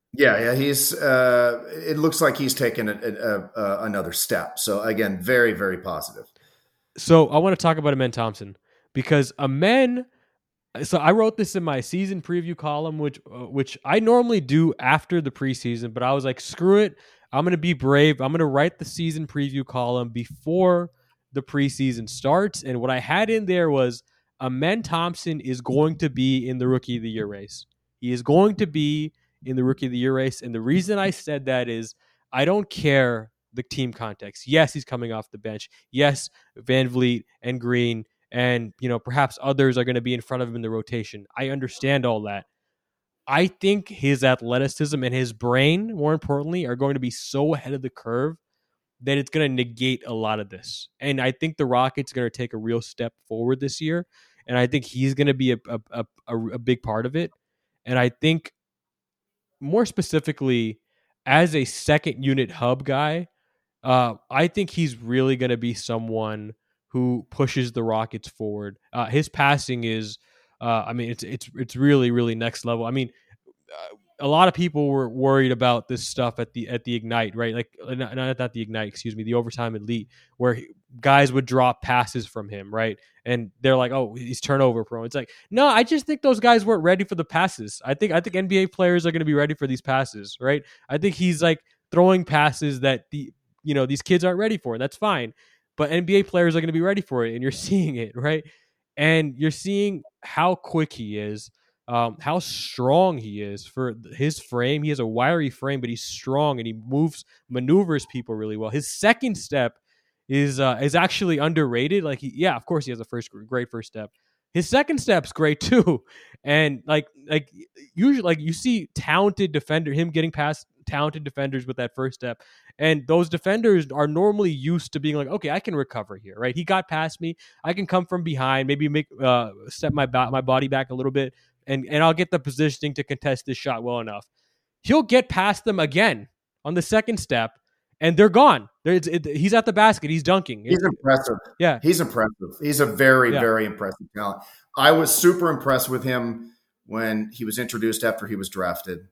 Speaker 2: Yeah, yeah, he's. Uh, it looks like he's taken a, a, a, another step. So again, very, very positive.
Speaker 1: So I want to talk about Amen Thompson because Amen. So I wrote this in my season preview column, which uh, which I normally do after the preseason, but I was like, screw it. I'm gonna be brave. I'm gonna write the season preview column before the preseason starts. And what I had in there was Amen Thompson is going to be in the Rookie of the Year race. He is going to be in the Rookie of the Year race. And the reason I said that is I don't care the team context. Yes, he's coming off the bench. Yes, Van Vliet and Green and, you know, perhaps others are going to be in front of him in the rotation. I understand all that. I think his athleticism and his brain, more importantly, are going to be so ahead of the curve that it's going to negate a lot of this. And I think the Rockets are going to take a real step forward this year. And I think he's going to be a, a, a, a big part of it. And I think more specifically, as a second unit hub guy, uh, I think he's really going to be someone who pushes the Rockets forward. Uh, his passing is, uh, I mean, it's it's it's really really next level. I mean, uh, a lot of people were worried about this stuff at the at the Ignite, right? Like not, not at the Ignite, excuse me, the Overtime Elite, where he, guys would drop passes from him, right? And they're like, "Oh, he's turnover prone." It's like, no, I just think those guys weren't ready for the passes. I think I think N B A players are going to be ready for these passes, right? I think he's like throwing passes that the you know these kids aren't ready for. That's fine, but N B A players are going to be ready for it, and you're seeing it, right? And you're seeing how quick he is, um, how strong he is for his frame. He has a wiry frame, but he's strong and he moves, maneuvers people really well. His second step is uh, is actually underrated. Like, he, yeah, of course he has a first great first step. His second step's great too, and like like usually like you see talented defender him getting past talented defenders with that first step, and those defenders are normally used to being like, okay, I can recover here, right? He got past me, I can come from behind, maybe make uh, step my ba- my body back a little bit, and and I'll get the positioning to contest this shot well enough. He'll get past them again on the second step, and they're gone. It, it, he's at the basket. He's dunking.
Speaker 2: He's
Speaker 1: It,
Speaker 2: impressive.
Speaker 1: yeah,
Speaker 2: He's impressive. He's a very,
Speaker 1: yeah.
Speaker 2: very impressive talent. I was super impressed with him when he was introduced after he was drafted.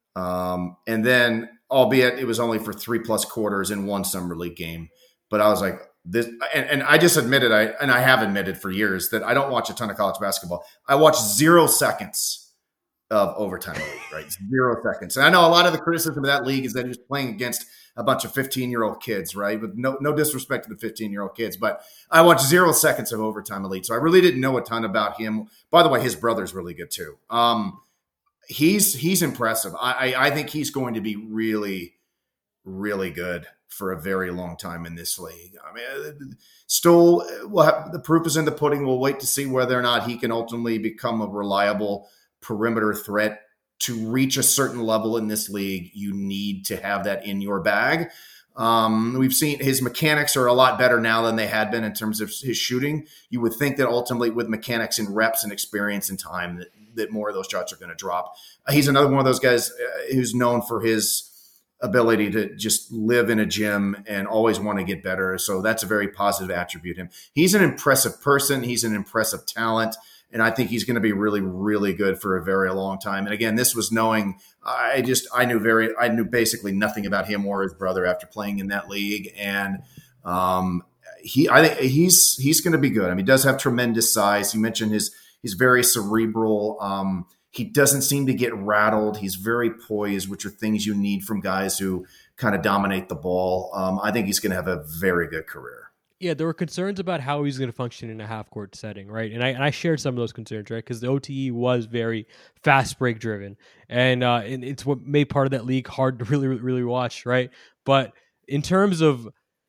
Speaker 2: Um, and then, albeit it was only for three plus quarters in one summer league game, but I was like, this, and, and I just admitted, I and I have admitted for years that I don't watch a ton of college basketball. I watch zero seconds of overtime league, right? Zero seconds. And I know a lot of the criticism of that league is that he was playing against a bunch of fifteen-year-old kids, right? With no no disrespect to the fifteen-year-old kids, but I watched zero seconds of Overtime Elite, so I really didn't know a ton about him. By the way, his brother's really good too. Um, he's he's impressive. I, I I think he's going to be really really good for a very long time in this league. I mean, still, we'll have, the proof is in the pudding. We'll wait to see whether or not he can ultimately become a reliable perimeter threat. To reach a certain level in this league, you need to have that in your bag. Um, we've seen his mechanics are a lot better now than they had been in terms of his shooting. You would think that ultimately with mechanics and reps and experience and time that, that more of those shots are going to drop. He's another one of those guys who's known for his ability to just live in a gym and always want to get better. So that's a very positive attribute. Him. He's an impressive person. He's an impressive talent. And I think he's going to be really, really good for a very long time. And again, this was knowing, I just, I knew very, I knew basically nothing about him or his brother after playing in that league. And um, he, I think he's, he's going to be good. I mean, he does have tremendous size. You mentioned his, he's very cerebral. Um, he doesn't seem to get rattled. He's very poised, which are things you need from guys who kind of dominate the ball. Um, I think he's going to have a very good career.
Speaker 1: Yeah, there were concerns about how he's going to function in a half court setting, right? And I and I shared some of those concerns, right? Because the O T E was very fast break driven, and uh, and it's what made part of that league hard to really really watch, right? But in terms of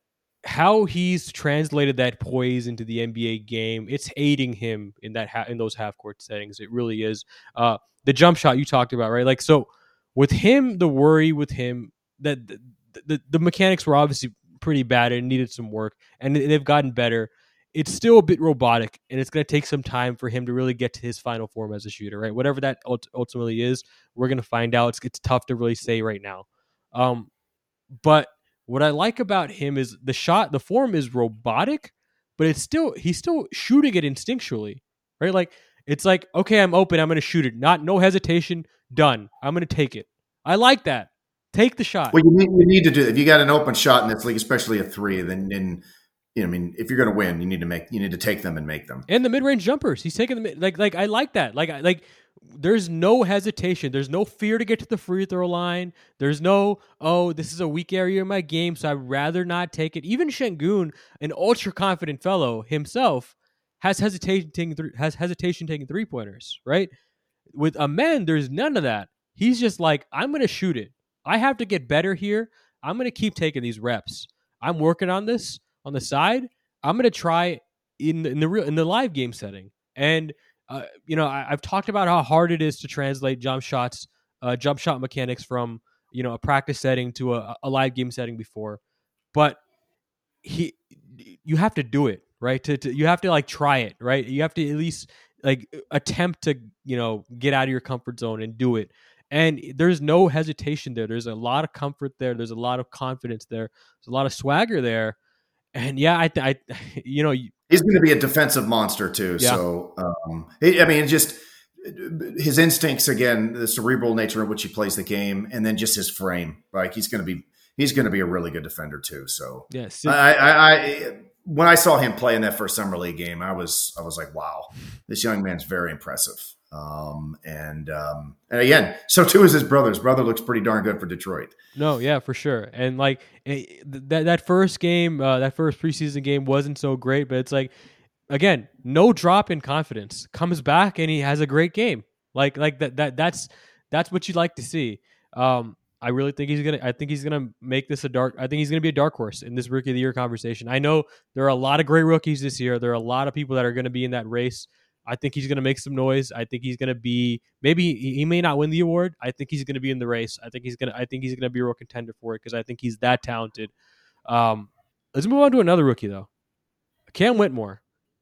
Speaker 1: how he's translated that poise into the N B A game, it's aiding him in that ha- in those half court settings. It really is. Uh, the jump shot you talked about, right? Like, so with him, the worry with him that the, the, the mechanics were obviously pretty bad and needed some work, and they've gotten better. It's still a bit robotic, and it's going to take some time for him to really get to his final form as a shooter, right? Whatever that ultimately is, we're going to find out. It's, it's tough to really say right now. Um, but what I like about him is the shot, the form is robotic, but it's still, he's still shooting it instinctually, right? Like, it's like, okay, I'm open, I'm going to shoot it. Not, no hesitation, done. I'm going to take it. I like that. Take the shot.
Speaker 2: Well, you need you need to do if you got an open shot in this league, especially a three, then then you know, I mean, if you're going to win, you need to make you need to take them and make them.
Speaker 1: And the mid-range jumpers, he's taking the mid, like like I like that. Like I like there's no hesitation. There's no fear to get to the free throw line. There's no, oh, this is a weak area in my game, so I'd rather not take it. Even Şengün, an ultra confident fellow himself, has hesitation taking th- has hesitation taking three pointers, right? With Amen, there's none of that. He's just like, I'm going to shoot it. I have to get better here. I'm going to keep taking these reps. I'm working on this on the side. I'm going to try in the, in the real in the live game setting. And uh, you know, I, I've talked about how hard it is to translate jump shots, uh, jump shot mechanics from you know a practice setting to a, a live game setting before. But he, you have to do it, right? To, to you have to like try it, right? You have to at least like attempt to you know get out of your comfort zone and do it. And there's no hesitation there. There's a lot of comfort there. There's a lot of confidence there. There's a lot of swagger there. And yeah, I, I you know,
Speaker 2: he's going to be a defensive monster too. Yeah. So, um, I mean, just his instincts again, the cerebral nature in which he plays the game, and then just his frame. Like he's going to be, he's going to be a really good defender too. So,
Speaker 1: yes,
Speaker 2: I, I, I, when I saw him play in that first summer league game, I was, I was like, wow, this young man's very impressive. Um, and, um, and again, so too is his brother. His brother looks pretty darn good for Detroit.
Speaker 1: No, yeah, for sure. And like it, that, that first game, uh, that first preseason game wasn't so great, but it's like, again, no drop in confidence. Comes back and he has a great game. Like, like that, that, that's, that's what you'd like to see. Um, I really think he's gonna. I think he's gonna make this a dark. I think he's gonna be a dark horse in this Rookie of the Year conversation. I know there are a lot of great rookies this year. There are a lot of people that are going to be in that race. I think he's going to make some noise. I think he's going to be maybe he may not win the award. I think he's going to be in the race. I think he's going to I think he's going to be a real contender for it because I think he's that talented. Um, let's move on to another rookie though, Cam Whitmore.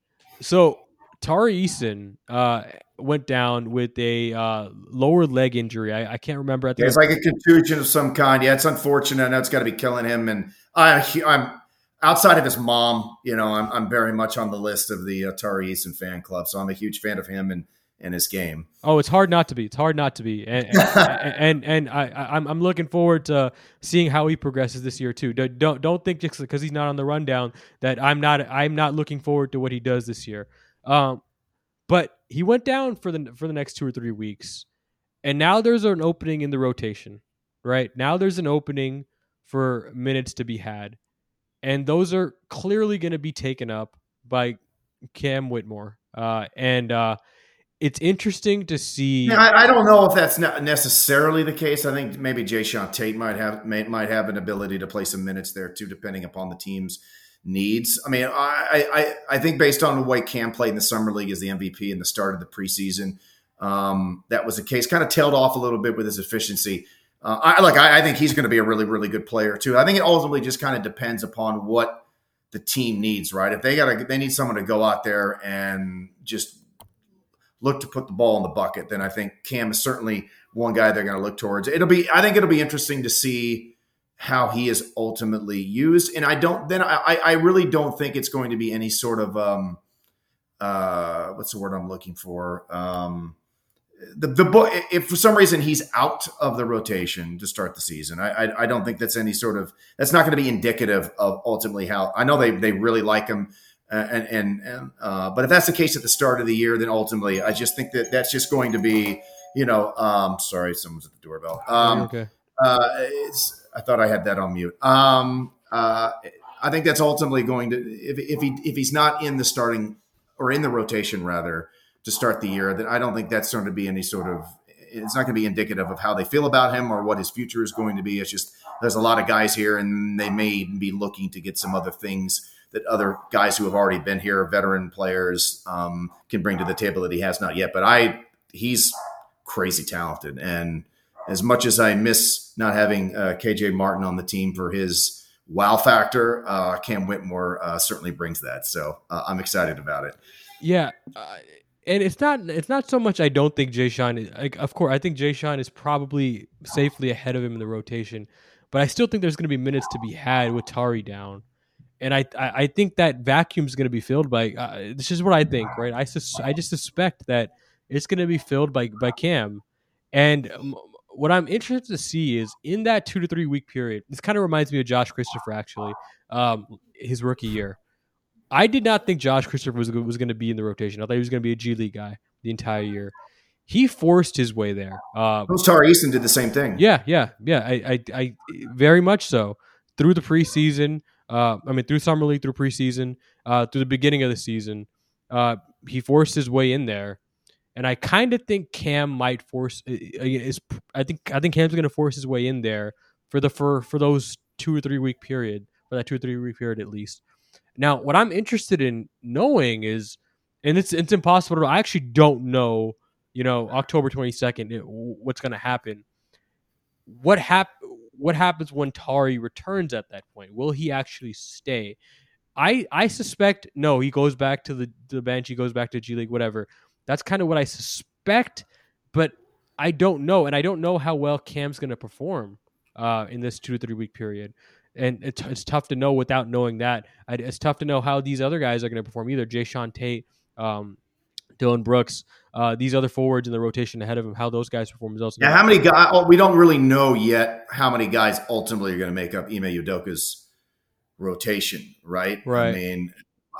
Speaker 1: So Tari Eason uh, went down with a uh, lower leg injury. I, I can't remember. I think
Speaker 2: yeah, it's like a contusion of some kind. Yeah, it's unfortunate. I know it's got to be killing him. And I, I'm outside of his mom, you know, I'm I'm very much on the list of the uh, Tari Eason fan club. So I'm a huge fan of him and, and his game.
Speaker 1: Oh, it's hard not to be. It's hard not to be. And and and, and I, I'm I'm looking forward to seeing how he progresses this year too. Don't don't think just because he's not on the rundown that I'm not I'm not looking forward to what he does this year. Um, but he went down for the for the next two or three weeks, and now there's an opening in the rotation. Right now, there's an opening for minutes to be had. And those are clearly going to be taken up by Cam Whitmore. Uh, and uh, it's interesting to see.
Speaker 2: Yeah, I, I don't know if that's not necessarily the case. I think maybe Jae'Sean Tate might have may, might have an ability to play some minutes there too, depending upon the team's needs. I mean, I I, I think based on the way Cam played in the summer league as the M V P in the start of the preseason, um, that was the case. Kind of tailed off a little bit with his efficiency. Uh, I like. I, I think he's going to be a really, really good player too. I think it ultimately just kind of depends upon what the team needs, right? If they got to, they need someone to go out there and just look to put the ball in the bucket. Then I think Cam is certainly one guy they're going to look towards. It'll be. I think it'll be interesting to see how he is ultimately used. And I don't. Then I, I really don't think it's going to be any sort of um, uh, what's the word I'm looking for. Um, The the if for some reason he's out of the rotation to start the season, I I, I don't think that's any sort of that's not going to be indicative of ultimately how I know they they really like him, uh, and and, and uh, but if that's the case at the start of the year, then ultimately I just think that that's just going to be you know um, sorry someone's at the doorbell. Um,
Speaker 1: okay.
Speaker 2: Uh, it's, I thought I had that on mute. Um, uh, I think that's ultimately going to if if he if he's not in the starting or in the rotation rather. To start the year, that I don't think that's going to be any sort of, it's not going to be indicative of how they feel about him or what his future is going to be. It's just, there's a lot of guys here and they may be looking to get some other things that other guys who have already been here, veteran players, um, can bring to the table that he has not yet. But I, he's crazy talented. And as much as I miss not having uh, K J Martin on the team for his wow factor, uh, Cam Whitmore uh, certainly brings that. So uh, I'm excited about it.
Speaker 1: Yeah. Uh, And it's not it's not so much I don't think Jae'Sean is, like, of course, I think Jae'Sean is probably safely ahead of him in the rotation, but I still think there's going to be minutes to be had with Tari down. And I I, I think that vacuum is going to be filled by, uh, this is what I think, right? I sus- I just suspect that it's going to be filled by, by Cam. And um, what I'm interested to see is in that two to three week period. This kind of reminds me of Josh Christopher, actually, um, his rookie year. I did not think Josh Christopher was was going to be in the rotation. I thought he was going to be a G League guy the entire year. He forced his way there. Uh,
Speaker 2: Tari Eason did the same thing.
Speaker 1: Yeah, yeah, yeah. I, I, I very much so. Through the preseason, uh, I mean, through summer league, through preseason, uh, through the beginning of the season, uh, he forced his way in there. And I kind of think Cam might force. Is I think I think Cam's going to force his way in there for the for for those two or three week period, for that two or three week period at least. Now, what I'm interested in knowing is, and it's it's impossible to. I actually don't know. You know, October twenty-second, what's going to happen? What hap- What happens when Tari returns at that point? Will he actually stay? I I suspect no. He goes back to the the bench. He goes back to G League, whatever. That's kind of what I suspect, but I don't know, and I don't know how well Cam's going to perform uh, in this two to three week period. And it's, it's tough to know without knowing that. I, it's tough to know how these other guys are going to perform either. Jayshawn Tate, um, Dylan Brooks, uh, these other forwards in the rotation ahead of him, how those guys perform is also.
Speaker 2: Yeah, how many guys? Oh, we don't really know yet how many guys ultimately are going to make up Ime Udoka's rotation, right?
Speaker 1: Right.
Speaker 2: I mean,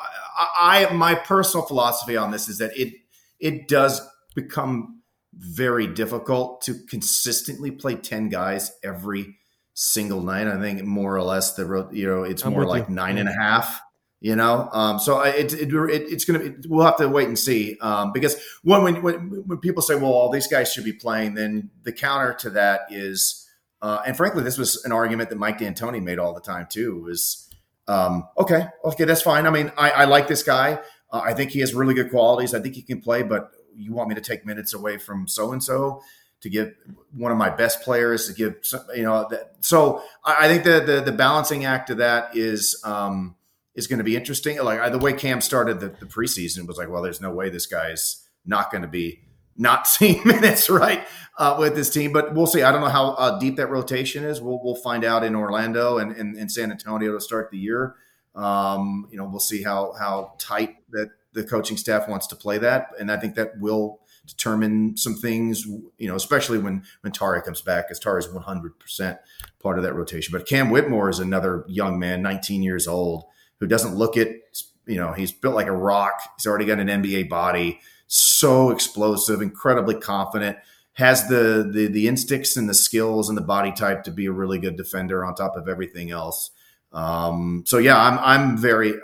Speaker 2: I, I my personal philosophy on this is that it it does become very difficult to consistently play ten guys every single night. I think more or less the you know it's
Speaker 1: I'm
Speaker 2: more
Speaker 1: with
Speaker 2: like
Speaker 1: you.
Speaker 2: nine and a half. You know, um, so I- it, it, it it's gonna be, we'll have to wait and see um, because when, when when when people say, well, all these guys should be playing, then the counter to that is, uh, and frankly, this was an argument that Mike D'Antoni made all the time too. Was um, okay, okay, that's fine. I mean, I, I like this guy. Uh, I think he has really good qualities. I think he can play, but you want me to take minutes away from so and so to give one of my best players to give, some, you know, that. So I, I think the, the the balancing act of that is. Um, is going to be interesting. Like the way Cam started the, the preseason was like, well, there's no way this guy's not going to be not seeing minutes, right, uh, with this team. But we'll see. I don't know how uh, deep that rotation is. We'll we'll find out in Orlando and, and, and San Antonio to start the year. Um, you know, we'll see how how tight that the coaching staff wants to play that, and I think that will determine some things. You know, especially when when Tari comes back, because Tari is one hundred percent part of that rotation. But Cam Whitmore is another young man, nineteen years old, who doesn't look it, you know, he's built like a rock. He's already got an N B A body, so explosive, incredibly confident, has the, the the instincts and the skills and the body type to be a really good defender on top of everything else. Um, so yeah, I'm I'm very,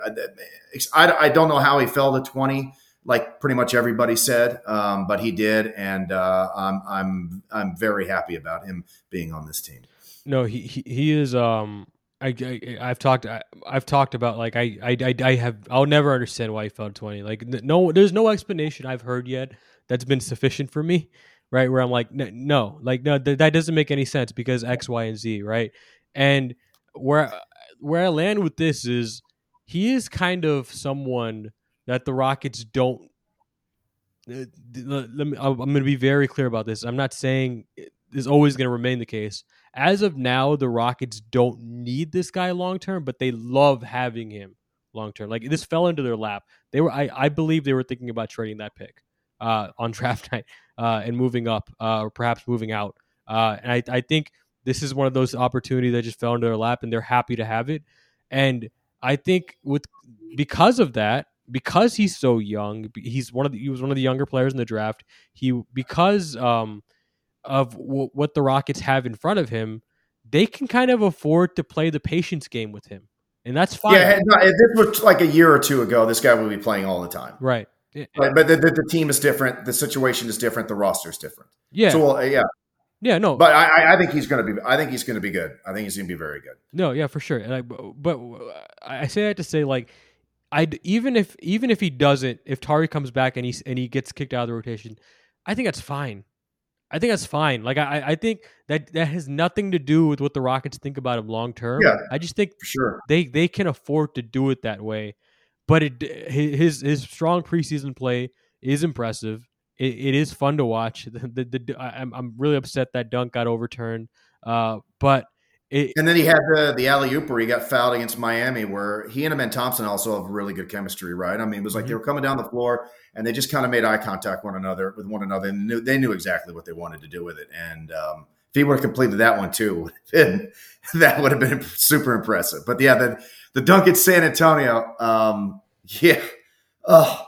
Speaker 2: I, I don't know how he fell to twenty, like pretty much everybody said, um, but he did, and uh, I'm I'm I'm very happy about him being on this team.
Speaker 1: No, he he, he is. Um, I, I I've talked I, I've talked about like I, I I have I'll never understand why he fell to twenty. Like no, there's no explanation I've heard yet that's been sufficient for me, right? Where I'm like no, like no, th- that doesn't make any sense because X, Y, and Z, right? And where where I land with this is he is kind of someone that the Rockets don't. Uh, let me, I'm going to be very clear about this. I'm not saying is always going to remain the case. As of now, the Rockets don't need this guy long term, but they love having him long term. Like this fell into their lap. They were, I, I believe, they were thinking about trading that pick uh, on draft night uh, and moving up, uh, or perhaps moving out. Uh, and I, I think this is one of those opportunities that just fell into their lap, and they're happy to have it. And I think with because of that, because he's so young, he's one of the, he was one of the younger players in the draft. He because um. of w- what the Rockets have in front of him, they can kind of afford to play the patience game with him. And that's fine.
Speaker 2: Yeah, no, if this was like a year or two ago, this guy would be playing all the time.
Speaker 1: Right.
Speaker 2: But, but the, the, the team is different. The situation is different. The roster is different.
Speaker 1: Yeah.
Speaker 2: So, uh, yeah.
Speaker 1: Yeah, no.
Speaker 2: But I, I think he's going to be – I think he's going to be good. I think he's going to be very good.
Speaker 1: No, yeah, for sure. And I, but I say that to say, like, I even if even if he doesn't, if Tari comes back and he, and he gets kicked out of the rotation, I think that's fine. I think that's fine. Like I, I think that that has nothing to do with what the Rockets think about him long term.
Speaker 2: Yeah,
Speaker 1: I just think
Speaker 2: for sure
Speaker 1: they they can afford to do it that way. But it his his strong preseason play is impressive. It, it is fun to watch. The, the, the I'm I'm really upset that dunk got overturned. Uh, but it,
Speaker 2: and then he had the the alley oop where he got fouled against Miami, where he and Amen Thompson also have really good chemistry, right? I mean, it was like mm-hmm. they were coming down the floor and they just kind of made eye contact one another with one another, and knew, they knew exactly what they wanted to do with it. And um, if he would have completed that one too, that would have been super impressive. But yeah, the the dunk at San Antonio, um, yeah, oh,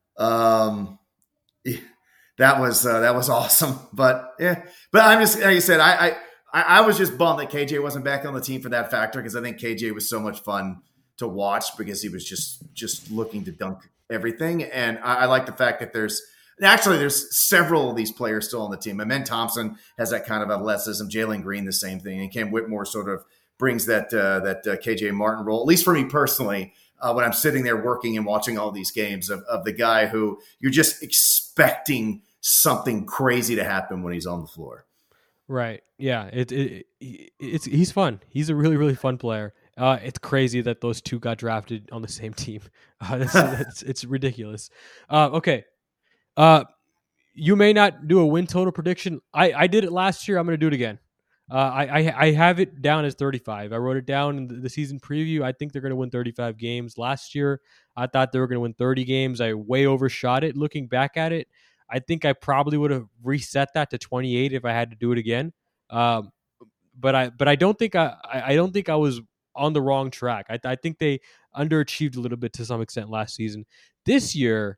Speaker 2: um, yeah, that was uh, that was awesome. But yeah, but I'm just like you said, I I I was just bummed that K J wasn't back on the team for that factor, because I think K J was so much fun to watch because he was just just looking to dunk everything, and I, I like the fact that there's. Actually, there's several of these players still on the team. Amen Thompson has that kind of athleticism. Jalen Green, the same thing. And Cam Whitmore sort of brings that uh, that uh, K J Martin role, at least for me personally, uh, when I'm sitting there working and watching all these games of, of the guy who you're just expecting something crazy to happen when he's on the floor.
Speaker 1: Right. Yeah. It, it, it it's he's fun. He's a really really fun player. Uh, it's crazy that those two got drafted on the same team. Uh, that's, that's, it's ridiculous. Uh, okay. Uh, you may not do a win total prediction. I, I did it last year. I'm going to do it again. Uh, I, I I have it down as thirty-five. I wrote it down in the, the season preview. I think they're going to win thirty-five games. Last year, I thought they were going to win thirty games. I way overshot it. Looking back at it, I think I probably would have reset that to twenty-eight if I had to do it again. Um, but I but I don't think I I don't think I was on the wrong track. I I think they underachieved a little bit to some extent last season. This year,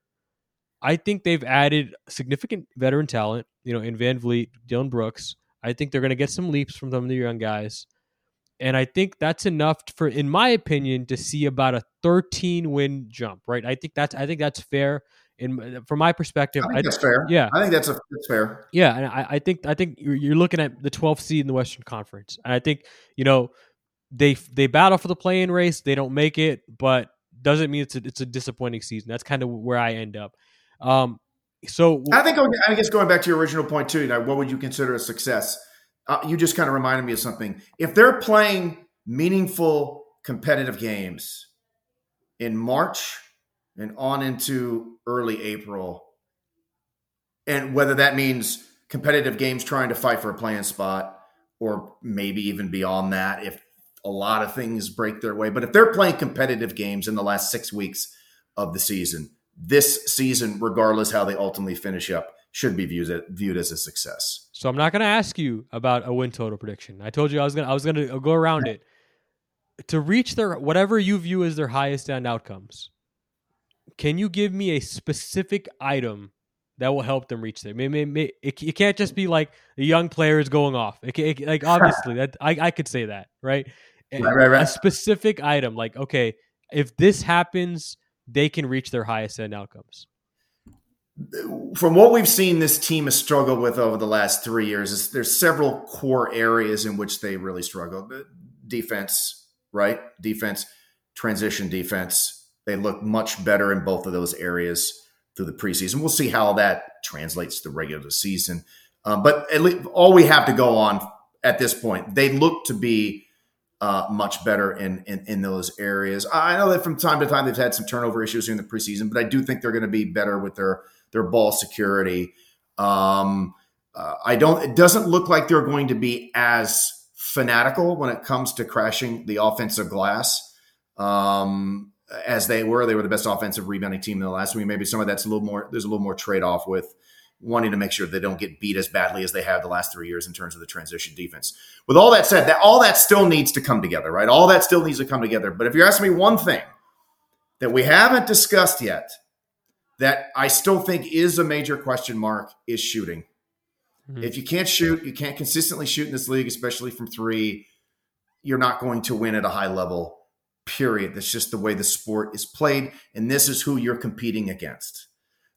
Speaker 1: I think they've added significant veteran talent, you know, in Van Vliet, Dylan Brooks. I think they're going to get some leaps from some of the young guys. And I think that's enough for, in my opinion, to see about a thirteen win jump, right? I think that's, I think that's fair. In from my perspective,
Speaker 2: I think
Speaker 1: I,
Speaker 2: that's fair.
Speaker 1: Yeah,
Speaker 2: I think that's, a, that's fair.
Speaker 1: Yeah, and I, I think I think you're, you're looking at the twelfth seed in the Western Conference, and I think you know they they battle for the play-in race. They don't make it, but doesn't mean it's a, it's a disappointing season. That's kind of where I end up. Um, so
Speaker 2: I think I guess going back to your original point too, you know, what would you consider a success? Uh, you just kind of reminded me of something. If they're playing meaningful competitive games in March and on into early April, and whether that means competitive games trying to fight for a play-in spot or maybe even beyond that if a lot of things break their way. But if they're playing competitive games in the last six weeks of the season, this season, regardless how they ultimately finish up, should be viewed, viewed as a success.
Speaker 1: So I'm not going to ask you about a win total prediction. I told you I was going to I was going to go around it. To reach their whatever you view as their highest end outcomes, can you give me a specific item that will help them reach there? Maybe, maybe it, it can't just be like the young players going off. It, it, like obviously that I, I could say that, right?
Speaker 2: Right, right, right.
Speaker 1: A specific item, like okay, if this happens, they can reach their highest end outcomes.
Speaker 2: From what we've seen, this team has struggled with over the last three years. There's several core areas in which they really struggle. Defense, right? Defense, transition defense. They look much better in both of those areas through the preseason. We'll see how that translates to the regular season. Um, but at least all we have to go on at this point, they look to be uh, much better in, in in those areas. I know that from time to time they've had some turnover issues during the preseason, but I do think they're going to be better with their their ball security. Um, uh, I don't. It doesn't look like they're going to be as fanatical when it comes to crashing the offensive glass um, as they were. They were the best offensive rebounding team in the last week. Maybe some of that's a little more. There's a little more trade off with wanting to make sure they don't get beat as badly as they have the last three years in terms of the transition defense. With all that said, that all that still needs to come together, right? All that still needs to come together. But if you're asking me one thing that we haven't discussed yet, that I still think is a major question mark, is shooting. Mm-hmm. If you can't shoot, you can't consistently shoot in this league, especially from three, you're not going to win at a high level, period. That's just the way the sport is played, and this is who you're competing against.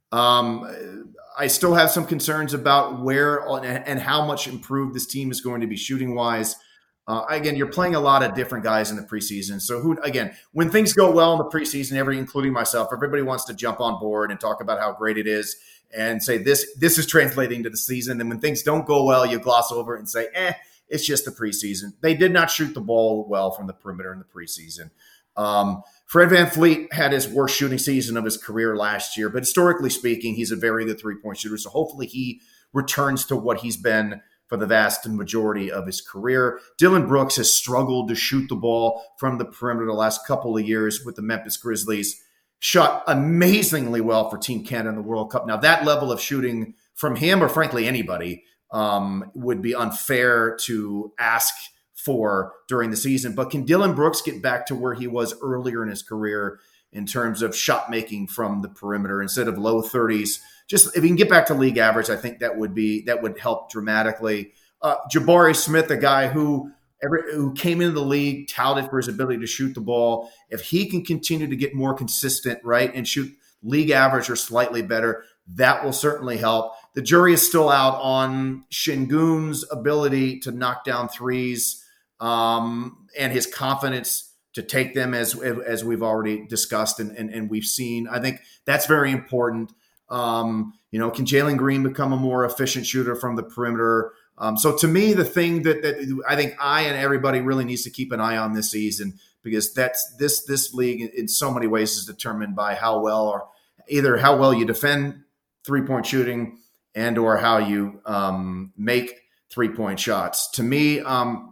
Speaker 2: Um, I still have some concerns about where and how much improved this team is going to be shooting-wise. Uh, again, you're playing a lot of different guys in the preseason. So, who again, when things go well in the preseason, every including myself, everybody wants to jump on board and talk about how great it is and say this this is translating to the season. And when things don't go well, you gloss over it and say, eh, it's just the preseason. They did not shoot the ball well from the perimeter in the preseason. Um, Fred VanVleet had his worst shooting season of his career last year, but historically speaking, he's a very good three-point shooter. So hopefully he returns to what he's been for the vast majority of his career. Dylan Brooks has struggled to shoot the ball from the perimeter the last couple of years with the Memphis Grizzlies. Shot amazingly well for Team Canada in the World Cup. Now, that level of shooting from him, or frankly anybody, um, would be unfair to ask for during the season. But can Dillon Brooks get back to where he was earlier in his career in terms of shot making from the perimeter instead of low thirties? Just if he can get back to league average, I think that would be that would help dramatically. Uh, Jabari Smith, a guy who every, who came into the league touted for his ability to shoot the ball. If he can continue to get more consistent, right, and shoot league average or slightly better, that will certainly help. The jury is still out on Şengün's ability to knock down threes um, and his confidence to take them, as as we've already discussed and, and, and we've seen. I think that's very important. Um, you know, can Jalen Green become a more efficient shooter from the perimeter? Um, so to me, the thing that, that I think I and everybody really needs to keep an eye on this season, because that's this this league in so many ways is determined by how well or either how well you defend three-point shooting and or how you um, make three-point shots. To me, um,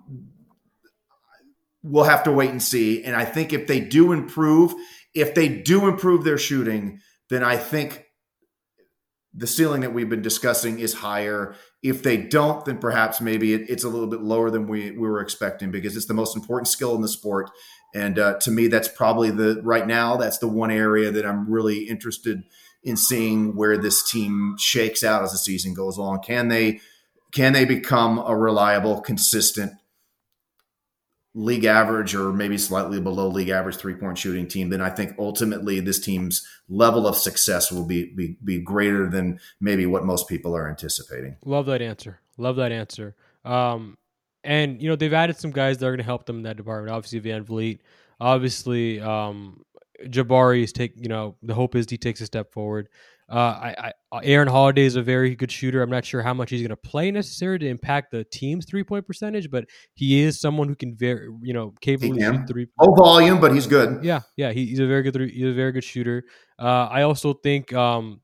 Speaker 2: we'll have to wait and see. And I think if they do improve, if they do improve their shooting, then I think the ceiling that we've been discussing is higher. If they don't, then perhaps maybe it, it's a little bit lower than we, we were expecting, because it's the most important skill in the sport. And uh, to me, that's probably the right now, that's the one area that I'm really interested in seeing where this team shakes out as the season goes on. Can they, can they become a reliable, consistent league average or maybe slightly below league average three-point shooting team? Then I think ultimately this team's level of success will be, be, be greater than maybe what most people are anticipating.
Speaker 1: Love that answer. Love that answer. Um, and, you know, they've added some guys that are going to help them in that department. Obviously, Van Vliet. Obviously, um, Jabari is take. You know, the hope is he takes a step forward. Uh, I, I, Aaron Holiday is a very good shooter. I'm not sure how much he's going to play necessarily to impact the team's three point percentage, but he is someone who can very, you know, capable of shoot three.
Speaker 2: Low volume, but he's good.
Speaker 1: Yeah, yeah, he, he's a very good. Three, he's a very good shooter. Uh, I also think, um,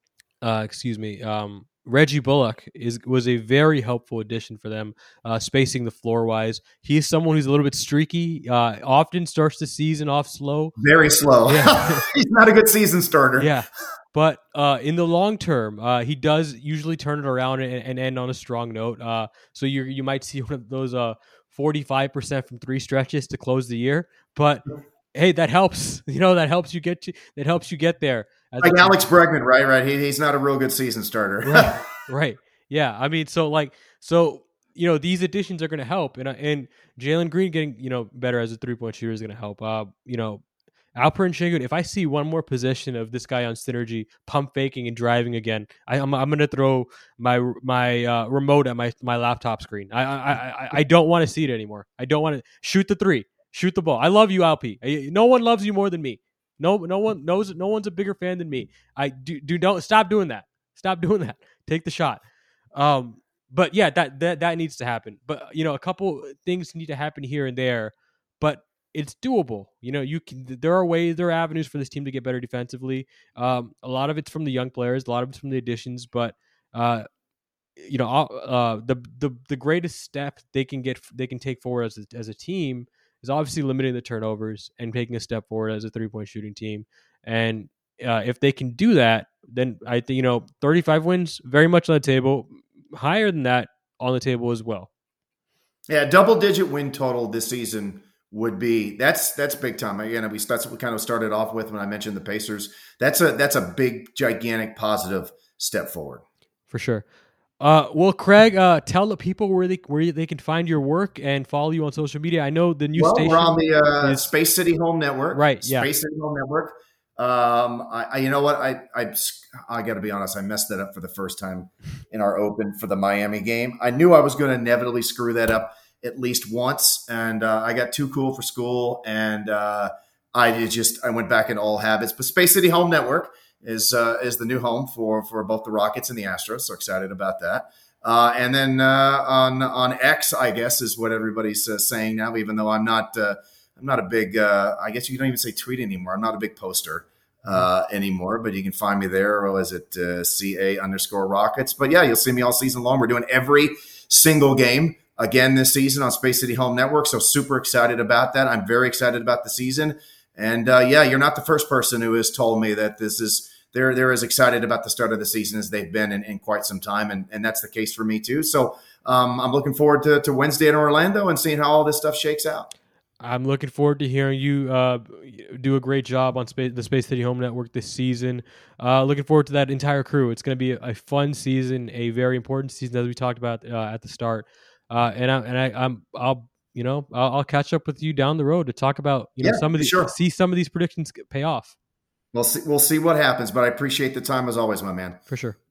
Speaker 1: uh, excuse me, um, Reggie Bullock is was a very helpful addition for them, uh, spacing the floor wise. He's someone who's a little bit streaky. Uh, often starts the season off slow,
Speaker 2: very slow. Yeah. He's not a good season starter.
Speaker 1: Yeah. But uh, in the long term, uh, he does usually turn it around and, and end on a strong note. Uh, so you you might see one of those uh, forty-five percent from three stretches to close the year. But hey, that helps. You know, that helps you get to, that helps you get there.
Speaker 2: As like a, Alex Bregman, right? Right. He, he's not a real good season starter.
Speaker 1: Right. Right. Yeah. I mean, so like, so you know, these additions are going to help, and and Jalen Green getting you know better as a three point shooter is going to help. Uh, you know. Alperen Şengün, if I see one more possession of this guy on synergy, pump faking and driving again, I, I'm I'm gonna throw my my uh, remote at my, my laptop screen. I I I, I don't want to see it anymore. I don't want to shoot the three, shoot the ball. I love you, Alp. No one loves you more than me. No no one knows. No one's a bigger fan than me. I do do don't stop doing that. Stop doing that. Take the shot. Um, but yeah, that that that needs to happen. But you know, a couple things need to happen here and there. But it's doable. You know, you can, there are ways, there are avenues for this team to get better defensively. Um, a lot of it's from the young players, a lot of it's from the additions, but uh, you know, uh, the, the, the greatest step they can get, they can take forward as a, as a team is obviously limiting the turnovers and taking a step forward as a three point shooting team. And uh, if they can do that, then I think, you know, thirty-five wins very much on the table, higher than that on the table as well.
Speaker 2: Yeah. Double digit win total this season would be that's that's big time. Again, we that's what we kind of started off with when I mentioned the Pacers. That's a that's a big, gigantic, positive step forward
Speaker 1: for sure. Uh, well, Craig, uh, tell the people where they where they can find your work and follow you on social media. I know the new
Speaker 2: well,
Speaker 1: station.
Speaker 2: We're on the uh,
Speaker 1: is,
Speaker 2: Space City Home Network,
Speaker 1: right?
Speaker 2: Space
Speaker 1: Yeah,
Speaker 2: City Home Network. Um, I, I you know what I I I got to be honest, I messed that up for the first time in our open for the Miami game. I knew I was going to inevitably screw that up at least once, and uh, I got too cool for school, and uh, I just I went back into old habits. But Space City Home Network is uh, is the new home for for both the Rockets and the Astros. So excited about that. Uh, and then uh, on on X, I guess is what everybody's uh, saying now. Even though I'm not uh, I'm not a big uh, I guess you don't even say tweet anymore. I'm not a big poster uh, anymore, but you can find me there. Or is it uh, C A underscore Rockets? But yeah, you'll see me all season long. We're doing every single game again this season on Space City Home Network. So super excited about that. I'm very excited about the season. And uh, yeah, you're not the first person who has told me that this is they're they're as excited about the start of the season as they've been in, in quite some time, and and that's the case for me too. So um, I'm looking forward to, to Wednesday in Orlando and seeing how all this stuff shakes out.
Speaker 1: I'm looking forward to hearing you uh, do a great job on Space, the Space City Home Network this season. Uh, looking forward to that entire crew. It's going to be a, a fun season, a very important season, as we talked about uh, at the start. Uh, and I, and I, I'm I'll you know I'll, I'll catch up with you down the road to talk about you know
Speaker 2: Yeah,
Speaker 1: some of the
Speaker 2: sure.
Speaker 1: see some of these predictions pay off.
Speaker 2: We'll see. We'll see what happens. But I appreciate the time as always, my man.
Speaker 1: For sure.